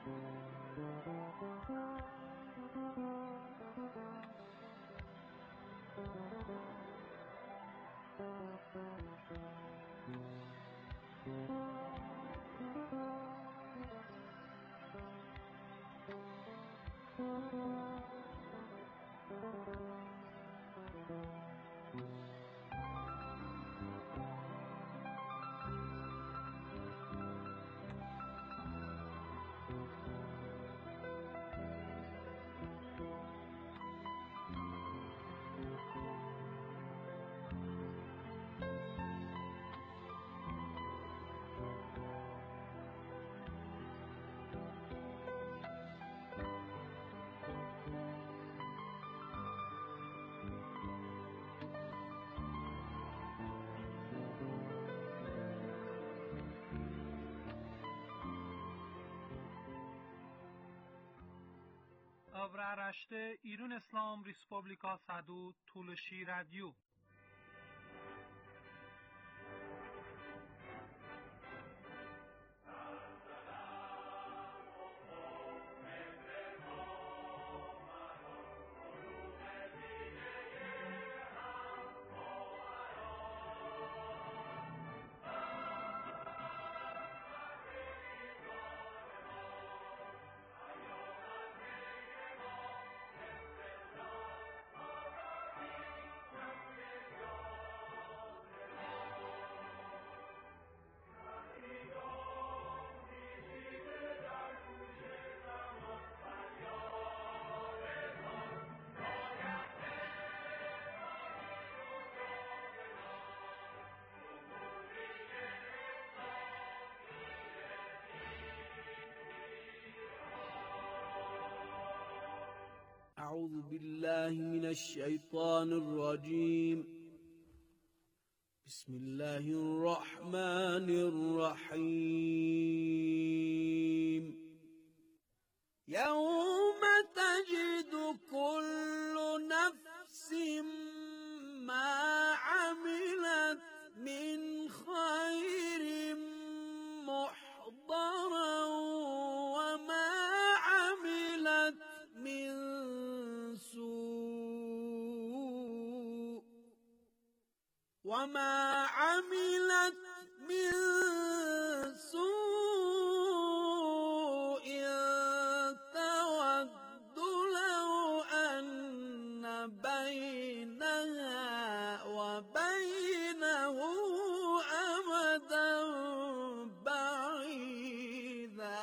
Avraaraşte İrun İslam Respublika Sadu Tuluşi Radyo. أعوذ بالله من الشيطان الرجيم. بسم الله الرحمن الرحيم. يوم تجد كل نفس ما عملت من خير محضرا وما عملت من سوء تود لو أن بينها وبينه أمدا بعيدا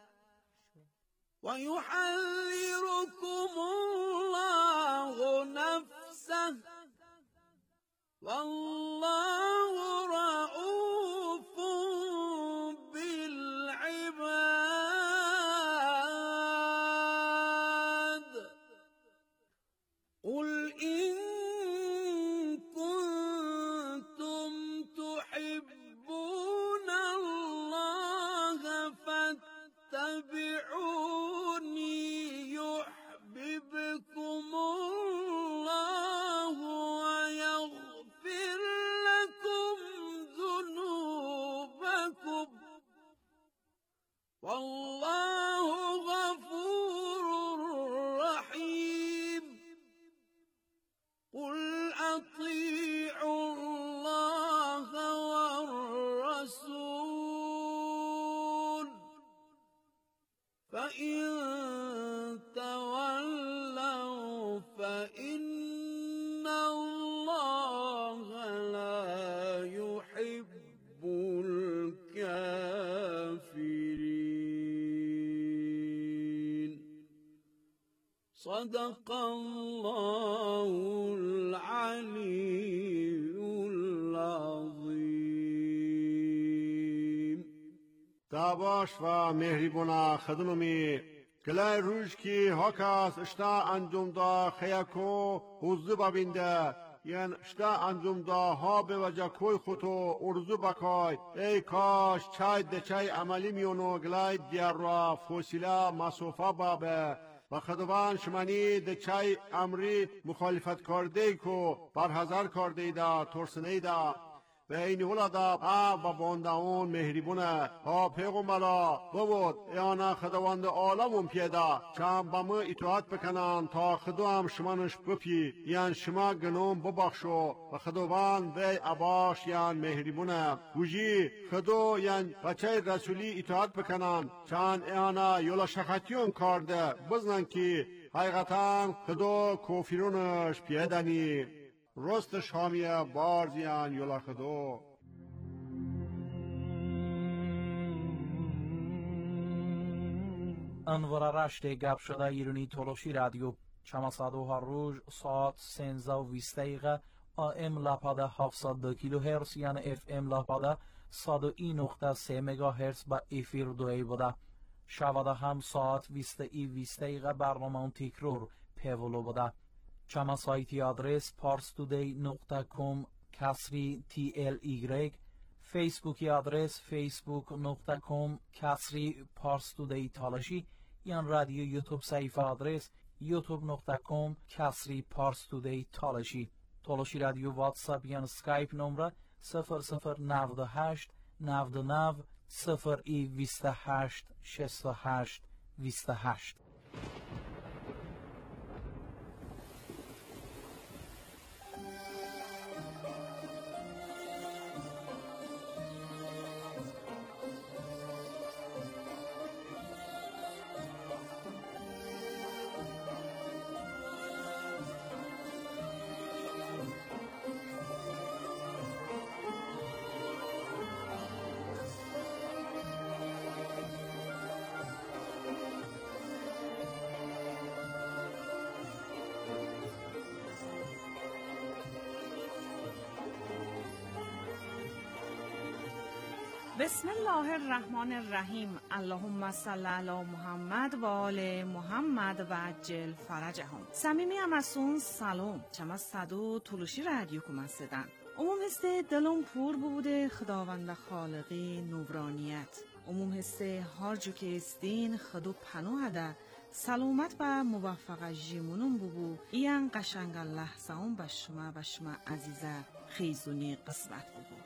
ويحذركم الله نفسه والله رؤوف بالعباد. قل إن كنتم تحبون الله فاتبعوني يحببكم الله ويغفر لكم ذنوبكم والله غفور رحيم. قل أطيعوا الله والرسول فإن تولوا فإن الله لا يحب الكافرين. صدق الله العلي العظيم. دعواش و مهریبونا خدممی گلای روش کی هاکاس اشتا انجام دا خیاکو حوزو ببینده یعن اشتا انجام دا ها به وجه کوی خودو ارزو بکای ای کاش چای دچای عملی میونو گلای دیار را فوسیلا مسوفا بابه و خدوان شمانی دچای امری مخالفت کرده کو برحضر کرده دا ترسنه دا و این ولدا با بانداون مهربونه ها پیغمبرا بود ایانا خداوند عالمون پیدا چند با ما اطاعت بکنن تا خدا هم شمانش بپی یعنی شما گنوم ببخشو و خداوند وی عباش یعنی مهربونه وجی خدا یعنی بچه رسولی اطاعت بکنن چند ایانا یولا شخطیون کرده بزنن که حقیقتا خدا کافرونش پیدنی رستش حامیه بارزیان یولا خدا انوار رشت گپ شده ایرانی تولوشی رادیو چما صدو هر روز ساعت 13:20 دقیقه AM لپاده 702 کیلو هرتز یعنی FM لپاده 101.3 مگا هرتز با افیر دوی بوده. شواده هم ساعت 20:20 دقیقه برنامه تکرار پیولو بوده. چما سایتی آدرس parstoday.com کسری TLY فیسبوکی آدرس facebook.com کسری parstoday تالشی یان رادیو یوتیوب صفحه آدرس youtube.com کسری parstoday تالشی تالشی رادیو واتساپ یان سکایپ نمره 0098 99 028 68 28. بسم الله الرحمن الرحیم. اللهم صل علی محمد و آل محمد و عجل فرجهم. صمیمی امسون سلام. چما صدو تولوشی رادیو کمسدن. عموم هست دلم پور بوده خداوند خالقی نورانیت. عموم هست هر جو که استین خدو پناه ده سلامت و موفق جیمونم ببو این قشنگ لحظه هم به شما عزیزه خیزونی قسمت ببو.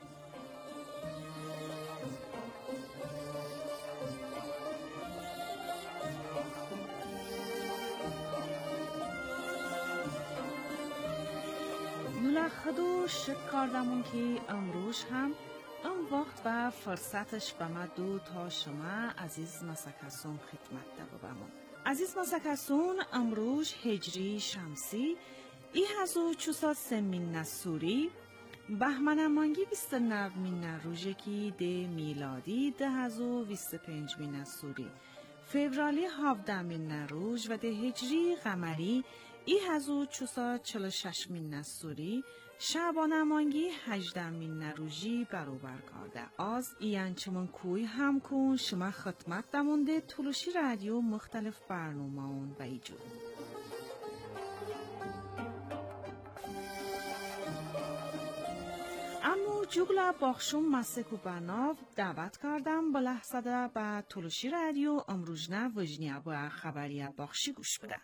خدو شک کردمون که امروز هم ام وقت و فرصتش به ما دو تا شما عزیز مسکسون خدمت ده ببمون. عزیز مسکسون امروز هجری شمسی 1403 من سوری بهمن مانگی 29 من روزه کی ده میلادی 2025 من سوری فوریه 17 من روز و ده هجری قمری 1446 من سوری شعبان مانگی 18 من روزی برابر کرده. از این چمون کوی هم کن شما خدمت دمونده تولوشی رادیو مختلف برنامه اون و ایجور. اما جوگلا باخشون مسکو برناو دعوت کردم با لحظه ده با تولوشی رادیو امروزنه وجنیا با خبری باخشی گوش بدن.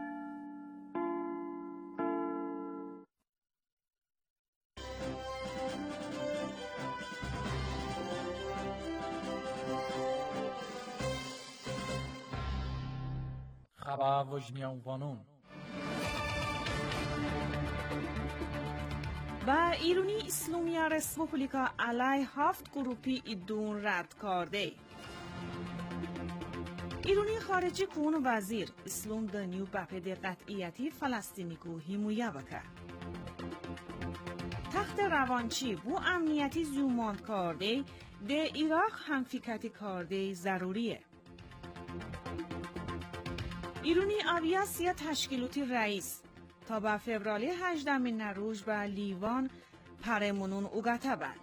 خبر وجنیان وانون و ایرانی اسلامی رسپوبلیکا علی 7 گروپی ایدون رد کرده. ایرانی خارجی کون وزیر اسلام دنیو بپد قطعیتی فلسطینی کو حمایه بکرد. تخت روانچی بو امنیتی زیوماند کرده ده عراق هم فکرتی کرده ضروریه. ایرانی آویاسی تشکیلاتی رئیس تا به فوریه 18 من روز به لیوان پرمونون اوگته بند.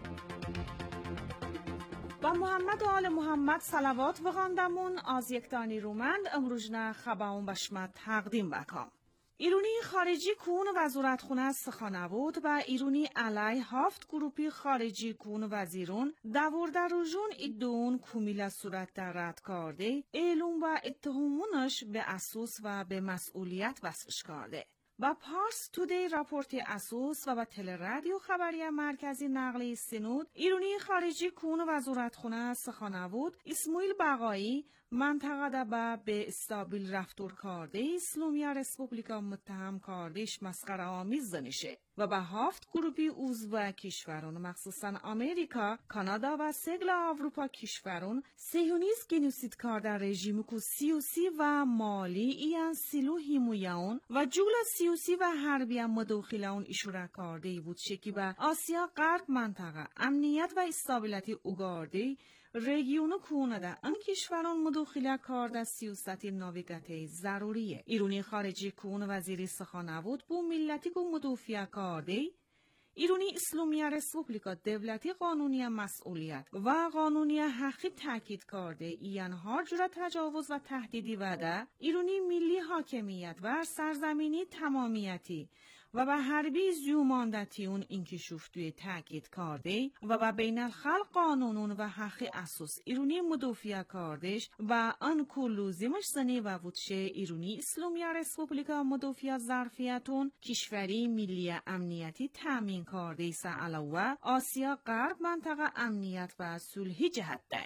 با محمد و آل محمد صلوات بخواندمون از یک تانی رومند امروزنه خبرون بشمت تقدیم بکام. ایرانی خارجی کون وزارت خونه سخانوود و ایرانی علی 7 گروپی خارجی کون وزیرون دورده روزون ایدون کمیل صورت در رد کرده ایلون و اتهامونش به اساس و به مسئولیت وصفش کرده. با پارس تودی راپورتی اسوس و با تل رادیو خبری مرکزی نقلی سنود ایرانی خارجی کون وزارتخانه سخنگوی اسماعیل بقایی منطقه دا به استابیل رفتار کرده اسلامی رسپوبلیکا متهم کردش مسخره آمیز دانشه و به 7 گروپی عضو کشوران مخصوصا آمریکا، کانادا و سگل اروپا کشوران صهیونیست گنوسید کرده رژیم کو سیاسی و مالی ایان سیلو هیمویاون و جول سیاسی و حربی مداخله اون اشاره کرده بود شکی به آسیا غرب منطقه امنیت و استابیلیتی اوگارده رژیون کونده ان کشوران مداخله کرده سیاست ناوگاتی ضروریه. ایرانی خارجی کون وزیری سخنگوی بو ملتی کو مدافع کرده ایرانی اسلامی رسپوبلیکا دولتی قانونی مسئولیت و قانونی حقی تاکید کرده ایان هر جور تجاوز و تهدیدی وده ایرانی ملی حاکمیت و سرزمینی تمامیتی و به حربی زیوماندتی اون انکشاف توی تاکید کرده و به بین الخلق قانونون و حقی اساس ایرانی مدافع کردش و آن کلوزیمش زنی و وچه ایرانی اسلامی رسپوبلیکا مدافع ظرفیتون کشوری ملی امنیتی تامین کرده ایسا علاوه آسیا غرب منطقه امنیت و صلحی جهت دی.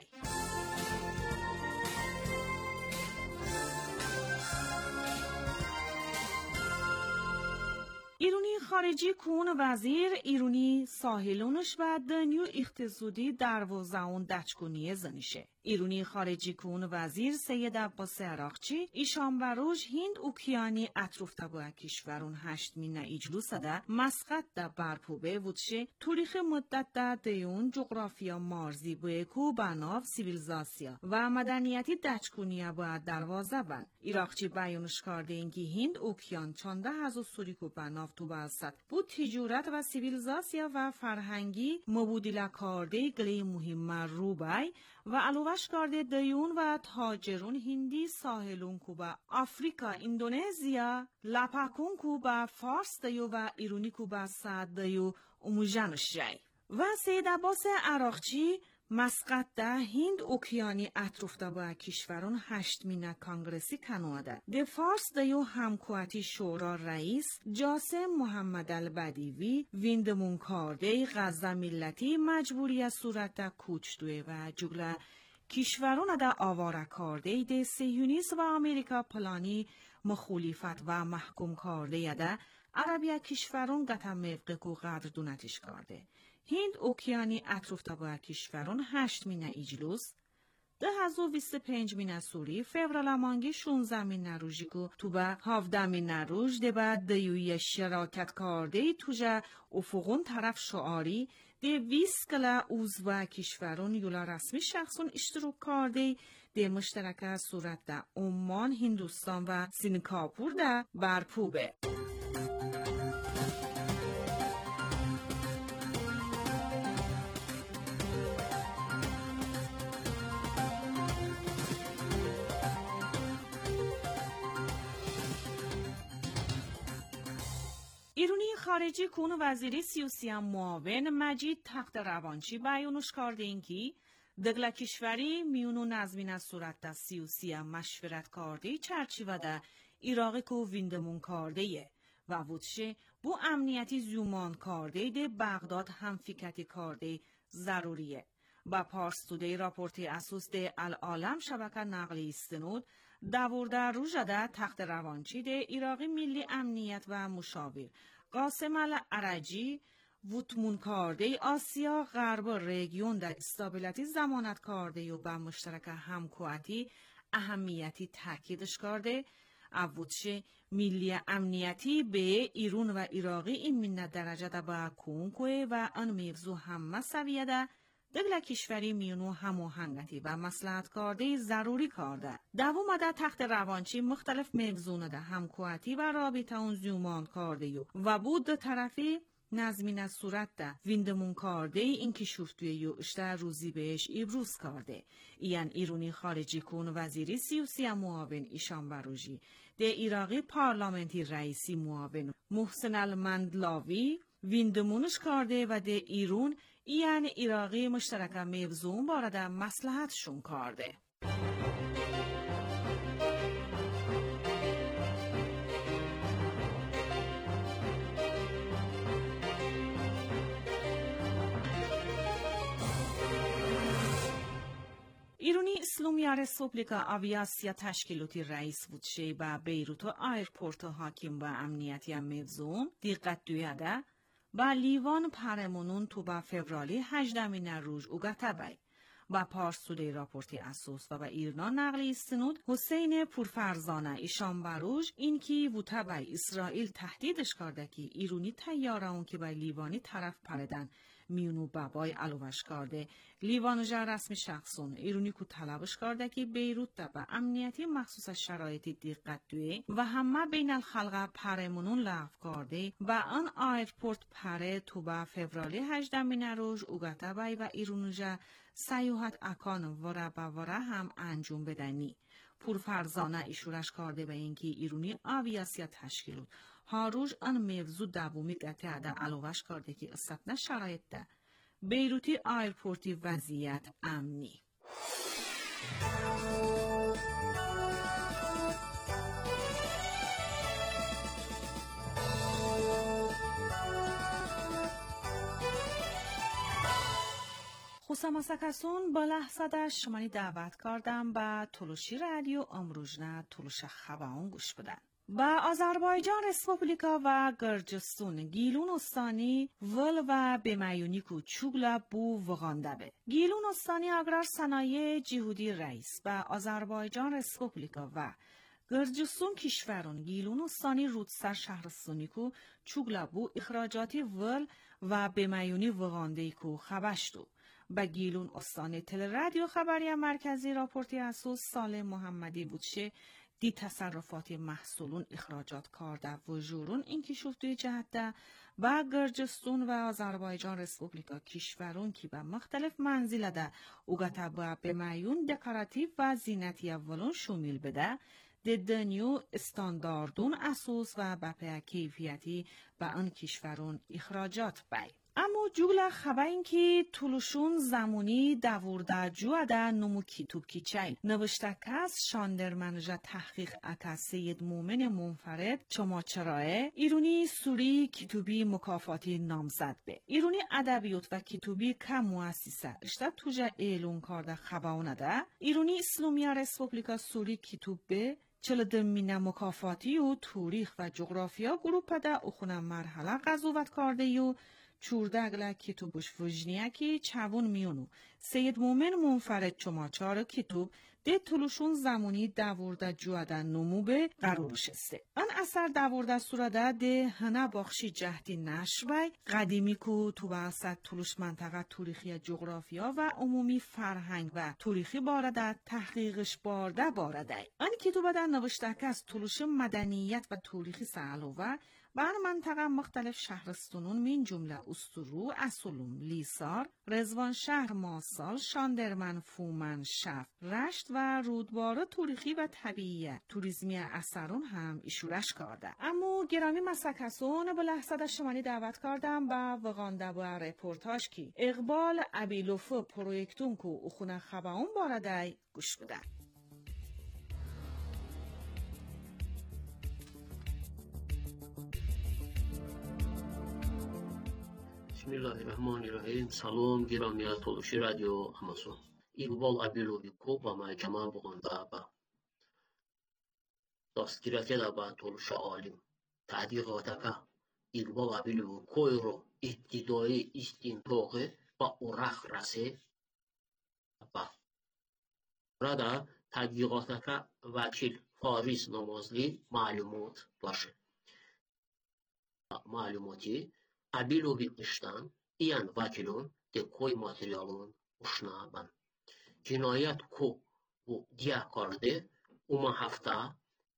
ایرانی خارجی کون وزیر ایرانی ساحلونش و دنیو اقتصادی دروازه‌ون دچگونی زنیشه. ایرانی خارجی کون وزیر سید عباس عراقچی ایشان بروج هند اوکیانی اطراف تبا کشورون 8 مینه اجلوس ده مسقط ده برپوبه وچه تاریخ مدت ده دیون جغرافیا مارزی بوی کو بناف سیویلیزاسیا و مدنیتی دچگونی باید دروازه بند. عراقچی بیانش کرده اینکه هند اوکیان 14,000 سوری کو بناف تو باسد بود تجارت و سیویلیزاسیا و فرهنگی مبادله کرده گلی مهم روبای و علاوهش کرده دیون و تاجرون هندی ساحلون کو با آفریقا اندونزیا لاپاکون کو با فارس دیو و ایرانی کو با سعد دیو اموجانش جای و سید عباس عراقچی مسقط ده هند اوکیانی اطراف ده با کشوران 8 مینه کانگرسی کنواده. ده فارس دیو همکواتی شورا رئیس جاسم محمد البدیوی ویندمون کرده غزه ملتی مجبوری صورت ده کوچ دوی و جگله کشوران ده آواره کرده ده صهیونیست و امریکا پلانی مخالفت و محکوم کرده ده عربی کشوران گتا موقع کو قدر دونتش کرده. هند اوکیانی اطراف تبا کشوران 8 مینه اجلوس 2025 مینه سوری فورال مانگی 16 مینه روژی کو تو با 17 مینه روژ ده بعد دیوی شراکت کرده توجه افقون طرف شعاری ده 20 کلا عضو کشوران یولا رسمی شخصون اشتراک کرده ده مشترک صورت ده عمان هندوستان و سینگاپور ده برپوبه. ایرانی خارجی کون وزیری سیاسی معاون مجید تخت روانچی بیانش کرده اینکه دگل کشوری میونو نظمین از صورت ده سیاسی مشورت کرده چرچیوه ده ایراقی کو ویندمون کرده و وچه بو امنیتی زیومان کرده ده بغداد هم فکتی کرده ضروریه. با پارس تودی راپورتی اساس ده العالم شبکه نقلی استنود داورده روژده تخت روانچی ده ایراقی ملی امنیت و مشاور قاسم العرجی وطمون کرده آسیا غرب رژیون در استابیلیتی ضمانت کرده و با مشترک همکواتی اهمیتی تاکیدش کرده اوچه ملی امنیتی به ایران و عراقی این من درجه ده با کونکوه و آن موضوع هم سویه ده دگل کشوری میونو هماهنگی و مصلحت کرده ضروری کرده. دوام ده تخت روانچی مختلف موضوع ده همکواتی و رابطه اون زیومان کرده و بود طرفی نظمین از صورت ده ویندمون کرده این که شفتوی یو اشته روزی بهش ابروز کرده. ایان ایرانی خارجی کون وزیری سیاسی معاون ایشان بروجی ده عراقی پارلمانتی رئیسی معاون محسن المندلاوی ویندمونش کرده و ده ایران یعنی عراقی مشترک موضوع بارد مصلحتشون کرده. ایرانی اسلومیا رسپوبلیکا آویاسیا تشکیلاتی رئیس بودشه و بیروتو آیرپورت حاکم و امنیتی مفزوم دقت دویاده و لیوان پرمونون تو با فورالی 18 روز اوگتا بای و پارسوله راپورتی اسوس و ایران نقلی استنود حسین پورفرزانه ایشان بروج اینکی ووتا بای اسرائیل تهدیدش کرده که ایرانی تیاره اون که بای لیوانی طرف پردن میونو بابای علوش کرده لیوانجا رسمی شخصون ایرانی کو طلبش کرده که بیروت دا با امنیتی مخصوص شرایطی دقت دوی و همه بین الخلقه پرمونون لغو کرده و آن آیرپورت پره تو با فورالی 18 روز اوگتا بای و ایرانجا سیاحت اکان وره با وره هم انجام بدنی. پورفرزانه ایشورش کرده به اینکه ایرانی آویاسیا تشکیلود هاروج آن موضوع دومی قطعه ده علاوش کرده که استثنا شرایط ده بیروتی آیرپورتی وضعیت امنی. خوساماسکسون با لحظه شمانی دعوت کردم به تلوشی رادیو امروزنه تلوش خباون گوش بدن. با آذربایجان رسپوبلیکا و گرجستان گیلون استانی ول و بمیونیکو چوگلا بو وغانده به. گیلون استانی اگرار صنایع جهودی رئیس با آذربایجان رسپوبلیکا و گرجستان کشورون گیلون استانی رودسر شهرستانیکو چوگلا بو اخراجاتی ول و بمیونی وغانده کو خبشتو. با گیلون استانی تل رادیو خبری مرکزی راپورتی اسوس سالم محمدی بودشه دی تصرفات محصولون اخراجات کرده و جورون این کشوفتوی جهده و گرجستان و آذربایجان رسپوبلیکا کشورون که به مختلف منزل ده اوگتا با بمیون دکاراتیو و زینتی اولون شمیل بده دنیو استانداردون اساس و بپه کیفیتی به آن کشورون اخراجات بای. اما جولا خبر این که طولشون زمانی دورده جواده نمو کتوب کیچای نوشته کس شاندرمنجا تحقیق اکا سید مومن منفرد چما چراه ایرونی سوری کتوبی مکافاتی نامزد به ایرونی ادبیات و کتوبی که مؤسسه اشتا توجه اعلون کرده خباونه ده ایرونی اسلومیا رسپوبلیکا سوری کتوب به 42 مکافاتی و تاریخ و جغرافیا گروپ ده اخونه مرحله قضاوت کرده و چوردگلا کتوبش وجنیکی چوون میونو سید مومن منفرد چماچار کتوب ده طولشون زمانی دورده جواده نمو به قرارش استه. آن اثر دورده سوراده ده هنه باخشی جهدی نشوی قدیمی کو تو بحثت طولش منطقه تاریخی جغرافیا و عمومی فرهنگ و تاریخی بارده تحقیقش بارده. آن کتوبه ده نوشته که از طولش مدنیت و تاریخی سعلوه بر منطقه مختلف شهرستانون من جمله استرو، اسولوم، لیسار، رزوان شهر ماسال، شاندرمن، فومن، شف، رشت و رودبار تاریخی و طبیعی توریزمی اثرون هم ایشورش کرده. اما گرامی مسکسون به لحظه شمانی دعوت کردم با وغانده با رپورتاج کی اقبال ابیلوفو پرویکتون کو اخونه خباون بارده گوش بده. بسم الله الرحمن الرحیم. سلام گرامی تلوشی رادیو امازون. اقبال ابیلوی کو با محکمه بغانده با دستگیرتی دا با تلوش عالم تحقیقات که اقبال ابیلوی کوی رو ابتدایی استنتاقه با اورخ رسه با رادا تحقیقات که وکیل فاریز نمازلی معلومات باشه معلوماتی ابیلوی اشتان ایان وکیلون ده کوی ماتریالون اشنابن جنایت کو و دیا کرده اوما هفته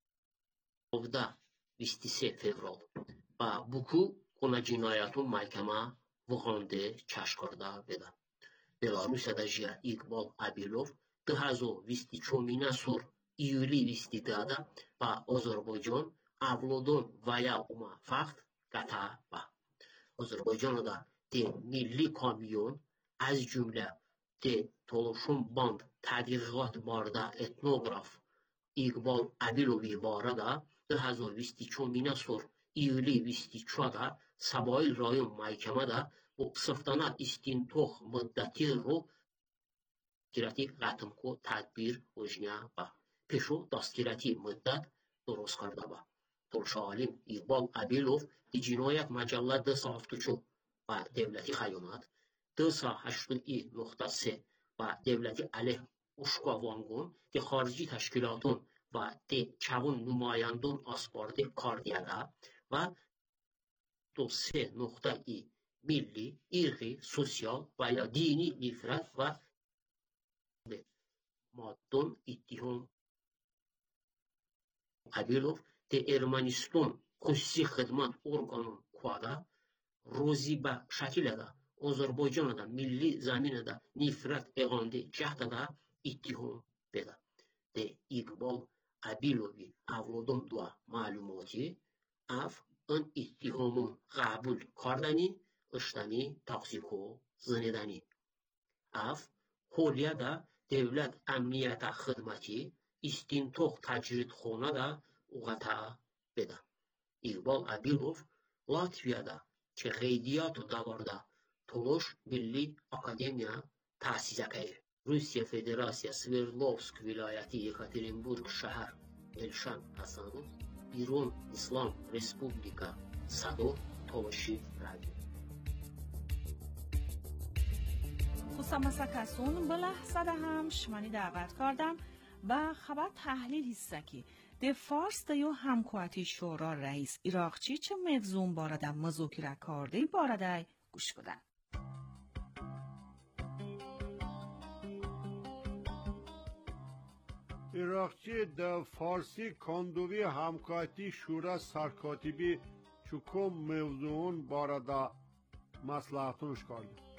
23 فevral با بوکو کنا جنایتون محکمه وغانده چش کرده بده. بلاروسیادا جیا اقبال ابیلوف 2024 سور ایولی 22 با آذربایجان avlodon veya umafakt qata var. Azərbaycanda de milli kamyon az cümlə de Toluşun band tədqiqat barədə etnoqraf İqbal Əbilov barədə 2024 sor iyuli 24 Sabail rayon məhkəmədə bu sıfdana istintoq müddəti ro گیرتی قطم کو تدبیر وجنیا با پیشو دستگیرتی مدت درست کرده با ترشالیم اقبال ابیلوف دی جنایت مجله 2.3 و devleti xəyanət 2.8.3 və devleti əleyh uşqavanqun di xarici təşkilatın və di çavun nümayəndun aspardı kardiyada və 3.2 milli, irqi, sosial və ya dini nifrət və maddun ittiham Abilov di Ermənistan xüsusi xidmət orqanın kuada روزی به شکل ده آذربایجان ده ملی زمین ده نفرت اقانده جهت ده اتهام بده ده اقبال ابیلوی اولادم دو معلوماتی اف ان اتهامون قبول کردنی اشتنی تقسیکو زندنی اف حولیه ده devlet امنیت خدمتی استینتاق تجرید خونه ده اغتا بده اقبال ابیلوف لاتویاده که قیدیات davarda Tolosh Milli Akademiya təsis edir. Rusiya Federasiya Sverdlovsk vilayəti Yekaterinburg şəhər Elşan Hasanov İran İslam Respublika Sado Toloshi Radio. خصوصا به لحظه هم شمانی دعوت کردم و خبر تحلیل هستکی ده فارس ده یو همکواتی شورا رئیس ایراقچی چه موضوع بارده مذاکره کرده بارده گوش بدن. ایراقچی ده فارسی کاندوی همکواتی شورا سرکاتیبی چکم موضوعون بارده مصلحتونش کرده.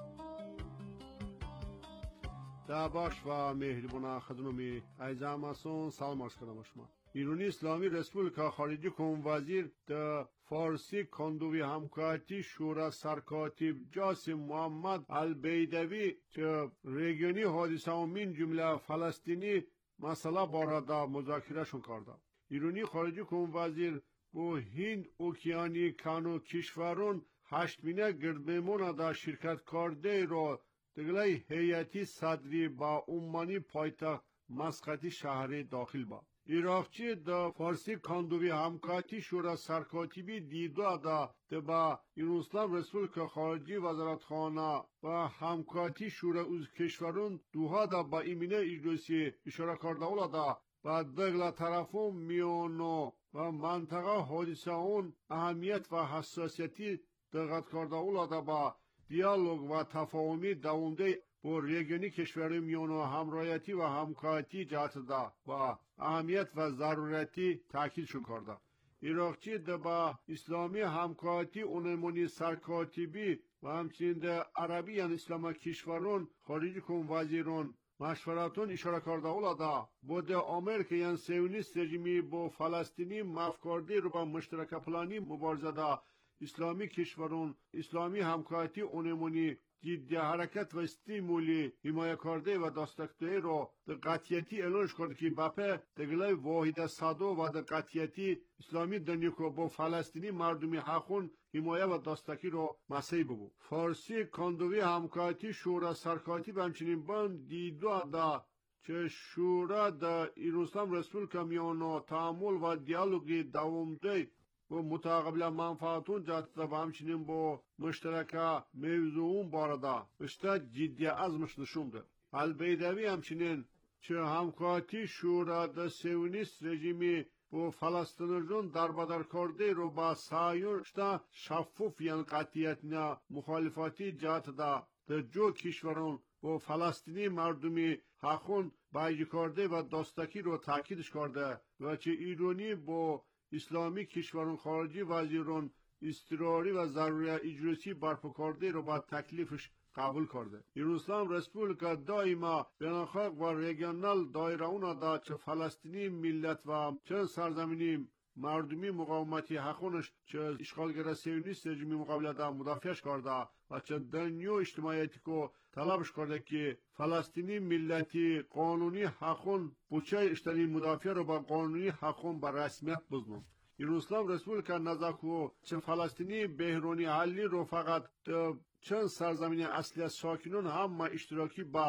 دعواش و مهربان خدمتی عزیزان سلام عرض کنم شما. ایرانی اسلامی رسپولیکا خارجی کم وزیر د فارسی کاندوی همکاتی شورا سرکاتیب جاسم محمد البیدوی که ریگیونی حادثه امین جمله فلسطینی مسئله بارده مذاکره شون کرده. ایرانی خارجی کم وزیر با هند اوکیانی کانو کشورون 8 گردمیمون دا شرکت کرده رو دگلای هیئتی صدری با عمانی پایتخت مسقطی شهری داخل با. ایراقچی دا فارسی کاندوی همکاتی شورا سرکاتیبی دیدو دا با ایران رسپولیکا خارجی وزارتخانه و همکاتی شورا از کشورون دوها دا با ایمینه اجلسی اشاره کرده اولا دا و دگل طرفون میانو و منطقه حادثه اون اهمیت و حساسیتی دقت کرده اولا دا با دیالوگ و تفاهمی دوامده با ریگیونی کشور میانو همراهیتی و همکاتی جهت ده و اهمیت و ضرورتی تاکید شو کرده. ایراقچی ده با اسلامی همکاتی اونمونی سرکاتیبی و همچنین ده عربی یعنی اسلام کشورون خارجی کن وزیرون مشورتون اشاره کرده اولا ده با آمریکا یعنی سیونیست رژیمی با فلسطینی مفکردی رو با مشترک پلانی مبارزه ده اسلامی کشورون اسلامی همکاتی اونمونی جدی حرکت و استیمولی حمایه کرده و دستکده رو در قطعیتی اعلانش کرده که بپه دگلای واحد صدو و در قطعیتی اسلامی دنیکو با فلسطینی مردمی حقون حمایه و دستکی رو مسیح ببو. فارسی کاندوی همکاتی شورا سرکاتی و همچنین بند دیدو دا چه شورا دا ایران رسپولیکا میانو تعامل و دیالوگی دوامده و متقابل منفعتون جهت و همچنین با مشترک موضوعون بارده اشتا جدی عزمش نشون ده. البیدوی همچنین چه همکاتی شورا د سیونیست رژیمی با فلسطینیون دربدر کرده رو با سایون اشتا شفاف یعنی قطعیت نه مخالفاتی جهت ده جو کشورون با فلسطینی مردمی حقون بایجی کرده و دستکی رو تاکیدش کرده و چه ایرانی با اسلامی کشورون خارجی وزیران اضطراری و ضروری اجراسی برپا کرده رو با تکلیفش قبول کرده. ایران رسپولیکا دائما بین‌المللی و ریجنال دایره اونا دا چه فلسطینی ملت و چه سرزمینی مردمی مقاومتی حقونش چه اشغالگر سیونیست رژیمی مقابل دا مدافعش کرده و چه دنیا اجتماعیتی که طلبش کرده که فلسطینی ملتی قانونی حقون بچه اشتری مدافع رو با قانونی حقون با رسمیت بزنون. ایران رسپولیکا نزاکو چه فلسطینی بحرانی حلی رو فقط چند سرزمین اصلی از ساکنون هم اشتراکی با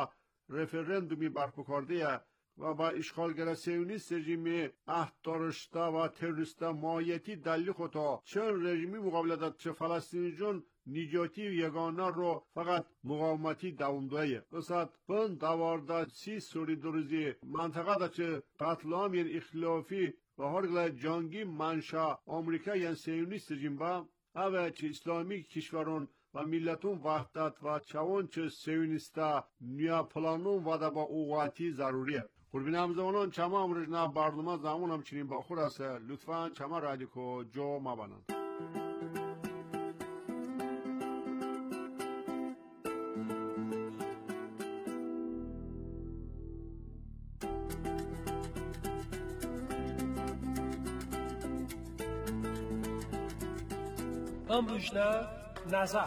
رفرندومی برپا کرده و با اشغالگر سیونیست رژیم احتارشتا و تروریستا مایتی دلی خطا چون رژیمی مقابلت چه فلسطینی جون نیجاتی و یگانه رو فقط مقاومتی دوامدایه بسید بن دوارده سی سوری دروزی منطقه دا چه قتلام ین اخلافی و هرگله جانگی منشا آمریکا ین سیونیست رژیم با اوه چه اسلامی کشورون و ملتون وحدت و چون چه سیونیستا نیا پلانون و دا با اوقاتی ضروریه قربین همزمانان چما امروزنا برنامه زمان همچنین با خود است لطفا چما رادیو کو جو مبانند امروزنا نظر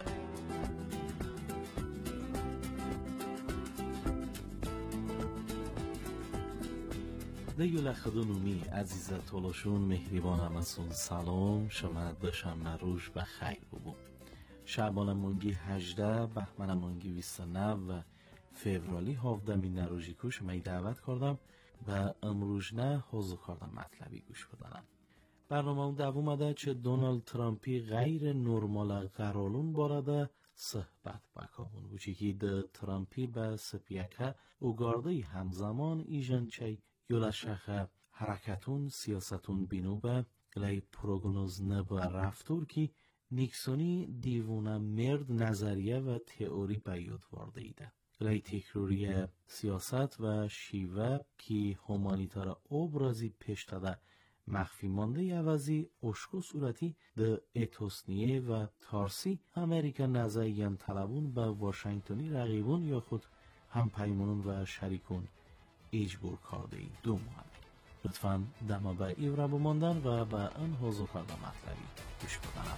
دیگه خدونومی عزیز طولشون مهریبان همسون سلام شما دوشنبه روز بخیر ببو شعبان مونگی 18 بهمن مونگی 29 و فوریه 17 نروژی کوش می دعوت کردم و امروز نه حضور کردم مطلبی گوش بدنم برنامه اون دوم اومده چه دونالد ترامپی غیر نرمال قرالون بارده صحبت بکامون بوچی که ده ترامپی به سپیکه او گارده همزمان ایجان چه یولا شخه حرکتون سیاستون بینو به گلی پروگنوز نبا رفتور که نیکسونی دیوونه مرد نظریه و تئوری بیاد وارده ایده گلی تکروری سیاست و شیوه که همانیتار ابرازی پیشتده مخفی مانده عوضی اشکو صورتی ده اتوسنیه و تارسی امریکا نزایین طلبون به واشنگتنی رقیبون یا خود هم پیمونون و شریکون اجبور کرده ای دو مهم لطفاً دما به ایو را بماندن و به ان حضور کرده مطلبی گوش بدنم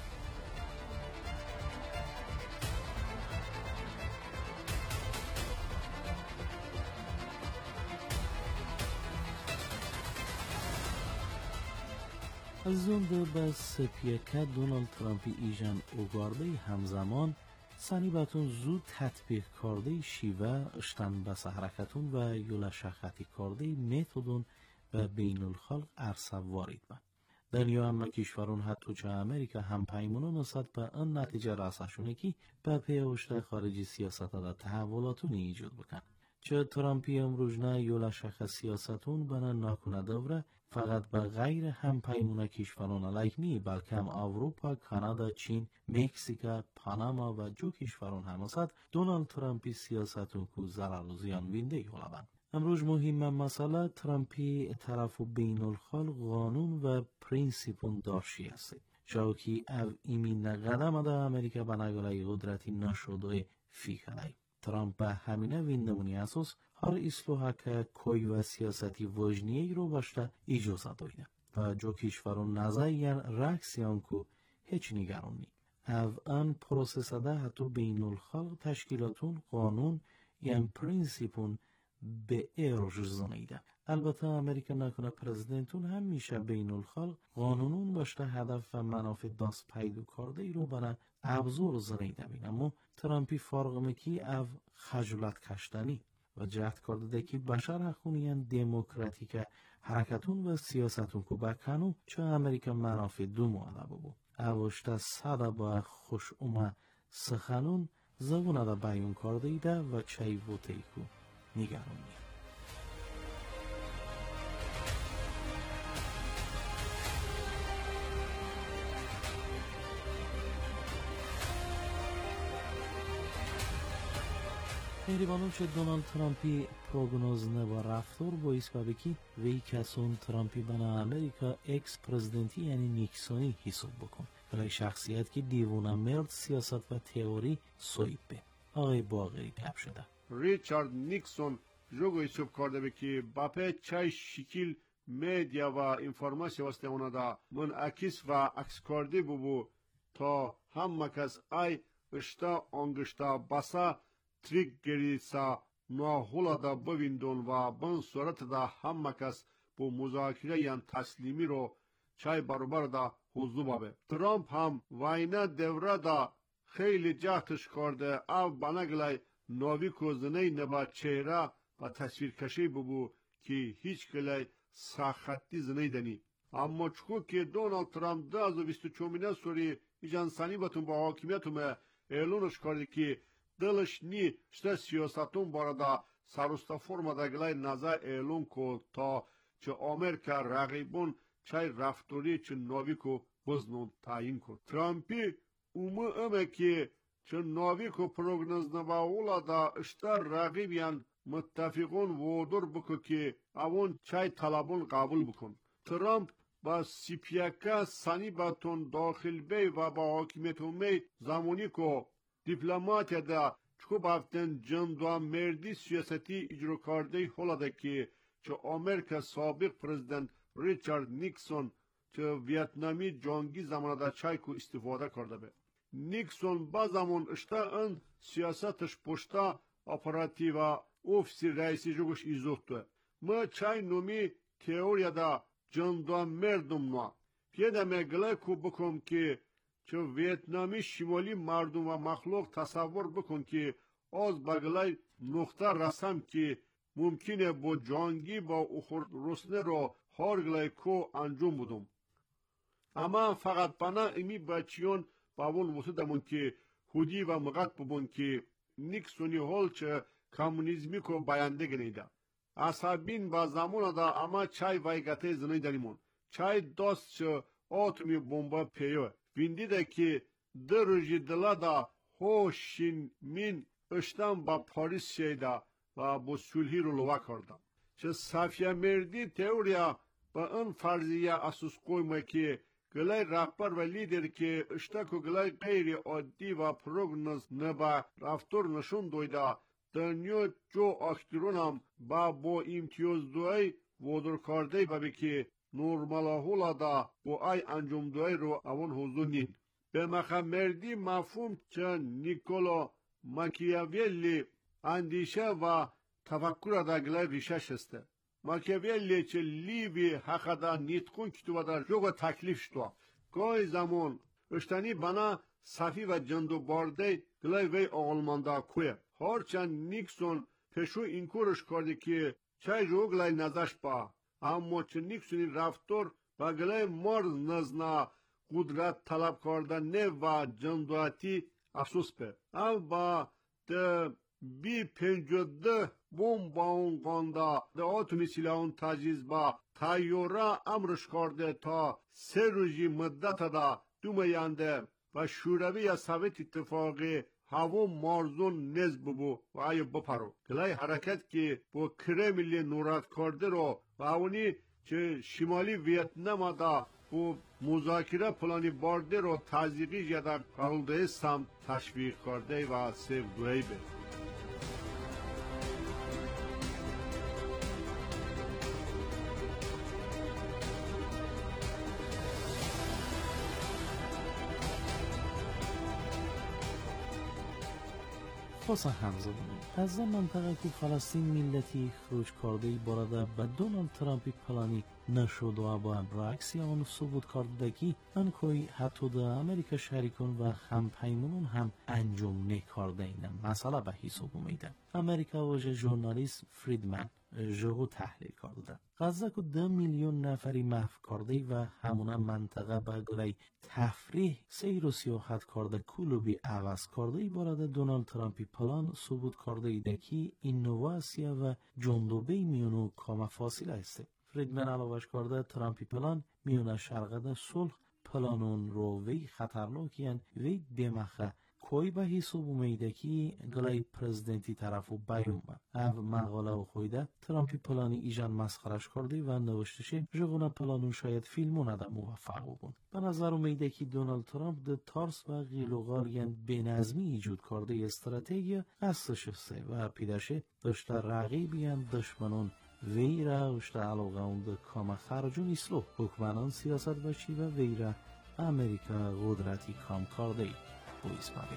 از اون دو به سپیکه دونالد ترامپی ایجان اوگارده همزمان سانی باتون زود تطبیق کرده شیوه اشتن بس حرکتون و یولا شخصی کرده متدون و بین الخلق عرصه وارد با دنیا هم کشورون حتی چه امریکا هم پیمونو نسبت به ان نتیجه راسشونه که به پیوشت خارجی سیاست دا تحولاتون ایجاد بکن چه ترامپی امروزنه یولا شخص سیاستون بنا ناکنه دوره فقط به غیر هم پیمونه کشوران علیک نی بلکه هم اروپا، کانادا، چین، مکزیک، پاناما و جو کشوران همسد دونالد ترامپی سیاستون کو ضرر و زیان وینده یولبن. امروز مهم مسئله ترامپی طرف بین الخلق قانون و پرینسیپون داشتی است. جاکی او ایمین قدم دا امریکا بناگلای قدرتی نشده فیکلای. ترامپ به همینه ویندمونی اساس هر اصلاحه که کوی و سیاستی وجنیه رو باشته اجازه دایده و جو کشورون نزایین رکسیان کو هیچ نگران نی. او ان پروسس ده حتی بین الخلق تشکیلاتون قانون یعنی پرینسیپون به ایروش زنیده. البته امریکا نکنه پرزیدنتون هم میشه بین الخلق قانونون باشته هدف و منافع دست پیدا کرده ای رو برای ابزور زنیده بین اما ترامپی فارغمه که او خجالت کشتنی و جهت کرده که بشر حقونیان دموکراتیک حرکتون و سیاستون که بکنو چه امریکا منافع دو معده ببو اوشته صده با خوش اومه سخنون زبونه دا بیون کرده ایده و چه ووته ای که نگرانی مهربانون چه دونالد ترامپی پروگنوز نبا رفتار باعث بکی وی کسون ترامپی بنا امریکا اکس پرزیدنتی یعنی نیکسونی حساب بکن برای شخصیت که دیوونه مرد سیاست و تئوری سویب به آقای باقری گپ شده ریچارد نیکسون جوگو حساب کرده بکی باپه چای شکل مدیا و انفرماسیون واسطه اونا دا منعکس و عکس کرده ببو تا هم کس ای اشتا انگشتا بسا تریگریسا ناهولا دا بویندون و بن صورت دا همه کس بو مذاکره یا تسلیمی رو چای برابر دا حضور بابه ترامپ هم واینه دوره دا خیلی جهتش کرده او بنگلای ناوی کوزنه نبا چهره و تصویر کشی ببو که هیچ کلی ساختی زنی دنی. اما چکو که دونالد ترامپ 2024 سوری ایجان سانی باتون با حاکمیتومه اعلونش کرده که دلش نی شته سیاستون بارده سروستا فرماده گلای نظر اعلون کو تا چه آمریکا رقیبون چای رفتاری چه ناوی کو بزنون تعیین کو. ترامپی امه که چه ناوی کو پروگنوز نباولا دا اشتر رقیبیان متفقون وودر بکو که اون چای طلبون قبول بکن. ترامپ با سیپیاکا سانی باتون داخل بی و با حاکمیتومی زمانی کو دیپلمات دا چکو بافتن جندوا مردی سیاستی اجرا کرده حالا که چه آمریکا سابق پرزیدنت ریچارد نیکسون چه ویتنامی جنگی زمان دا چای کو استفاده کرده به. نیکسون با زمان اشتا ان سیاستش پشتا اپراتیو ofisi reisi joguş izottu. Mı çay numi teoriya da candan merdumla. Piyede megle ku bukum ki çı Vietnami şimali mardum ve mahluk tasavvur bukun ki az baglay nokta rasam ki mümkine bu cangi ba uxur rusne ro harglay ku anjum budum. Ama fakat bana imi bachiyon bavul musudamın ki hudi ve mıgat bubun ki Nixon'i holçı کمونیزمی کو باینده گنیده. عصبین با زمان دا اما چای وایگته زنی داریمون. چای دوست چه آتمی بمبا پیو. ویندی ده که در روزی دلا دا هوشین مین اشتم با پاریس شیده و با سلحی رو لوا کرده. چه صفیه مردی تئوریا با اون فرضیه اساس کویمه که گلای رهبر و لیدر که اشتاکو گلای غیر عادی و پروگنوز نبا رفتار نشون دویده دنیا جو اکترون هم با امتیاز دوی وادر کرده ببی که نورمالا هولا دا با ای انجام دوی رو اون حضور نین. به مخمردی مفهوم چه نیکولا ماکیاویلی اندیشه و تفکر دا گلای ریشه شسته. ماکیاویلی چه لیوی حقا دا نیتکون کتوبه دا جوگا تکلیف شدوا. گاهی زمان اشتانی بنا صفی و جندو بارده گلای وی آلماندا کوه. هرچند نیکسون پشو این کورش کرده که چای روگلای نزش با اما چه نیکسونی رفتار و گلای مرز نزنا قدرت طلب کردن نه و جندواتی افسوس به او با ده B-52 بمب اون قانده ده آتومی سلاحون تجهیز با تایورا امرش کرده تا 3 روزی مدت دا دومینده و شوروی یا سویت اتفاقی هوا مارزون نز ببو و آیا بپرو گلای حرکت که با کرملی نورد کرده رو و اونی چه شمالی ویتنام دا با مذاکره پلانی بارده رو تزیقی یا در قلده سم تشویق کرده و سیف دوی به خاصا همزدانی از منطقه که فلسطین ملتی خروج کرده بارده به دونالد ترامپی پلانی نشد و با برعکس آن ثبوت کرده که انکوی حتی در امریکا شریکون و هم پیمونون هم انجام نکرده این مسئله به حساب اومده. امریکا و ژورنالیست فریدمن جهو تحلیل کرده. غزه که 10 میلیون نفری محو کرده و همون منطقه به گلای تفریح سیر و سیاحت کرده کلوبی عوض کرده بارده دونالد ترامپی پلان ثبوت کرده ایده که اینوواسیا و جندوبه میونو کام فاصله است. فریدمن علاوهش کرده ترامپی پلان میونه شرقه صلح پلانون رو وی خطرناکیان وی دمخه کوی به حساب اومده که گلای پرزیدنتی طرفو بیون با او مقاله و خویده ترامپی پلانی ایجان مسخرش کرده و نوشتشه جغونه پلانون شاید فیلمون ده موفق بون. به نظر اومده که دونالد ترامپ ده تارس و غیلوغار یعن بنظمی ایجود کرده استراتژی اصلش سه و پیداشه داشته رقیبیان دشمنون ویرا اشته علاقه اون ده کام خرجون ایسلو حکمران سیاست باشی و ویرا امریکا قدرتی کام کرده بویز بابی.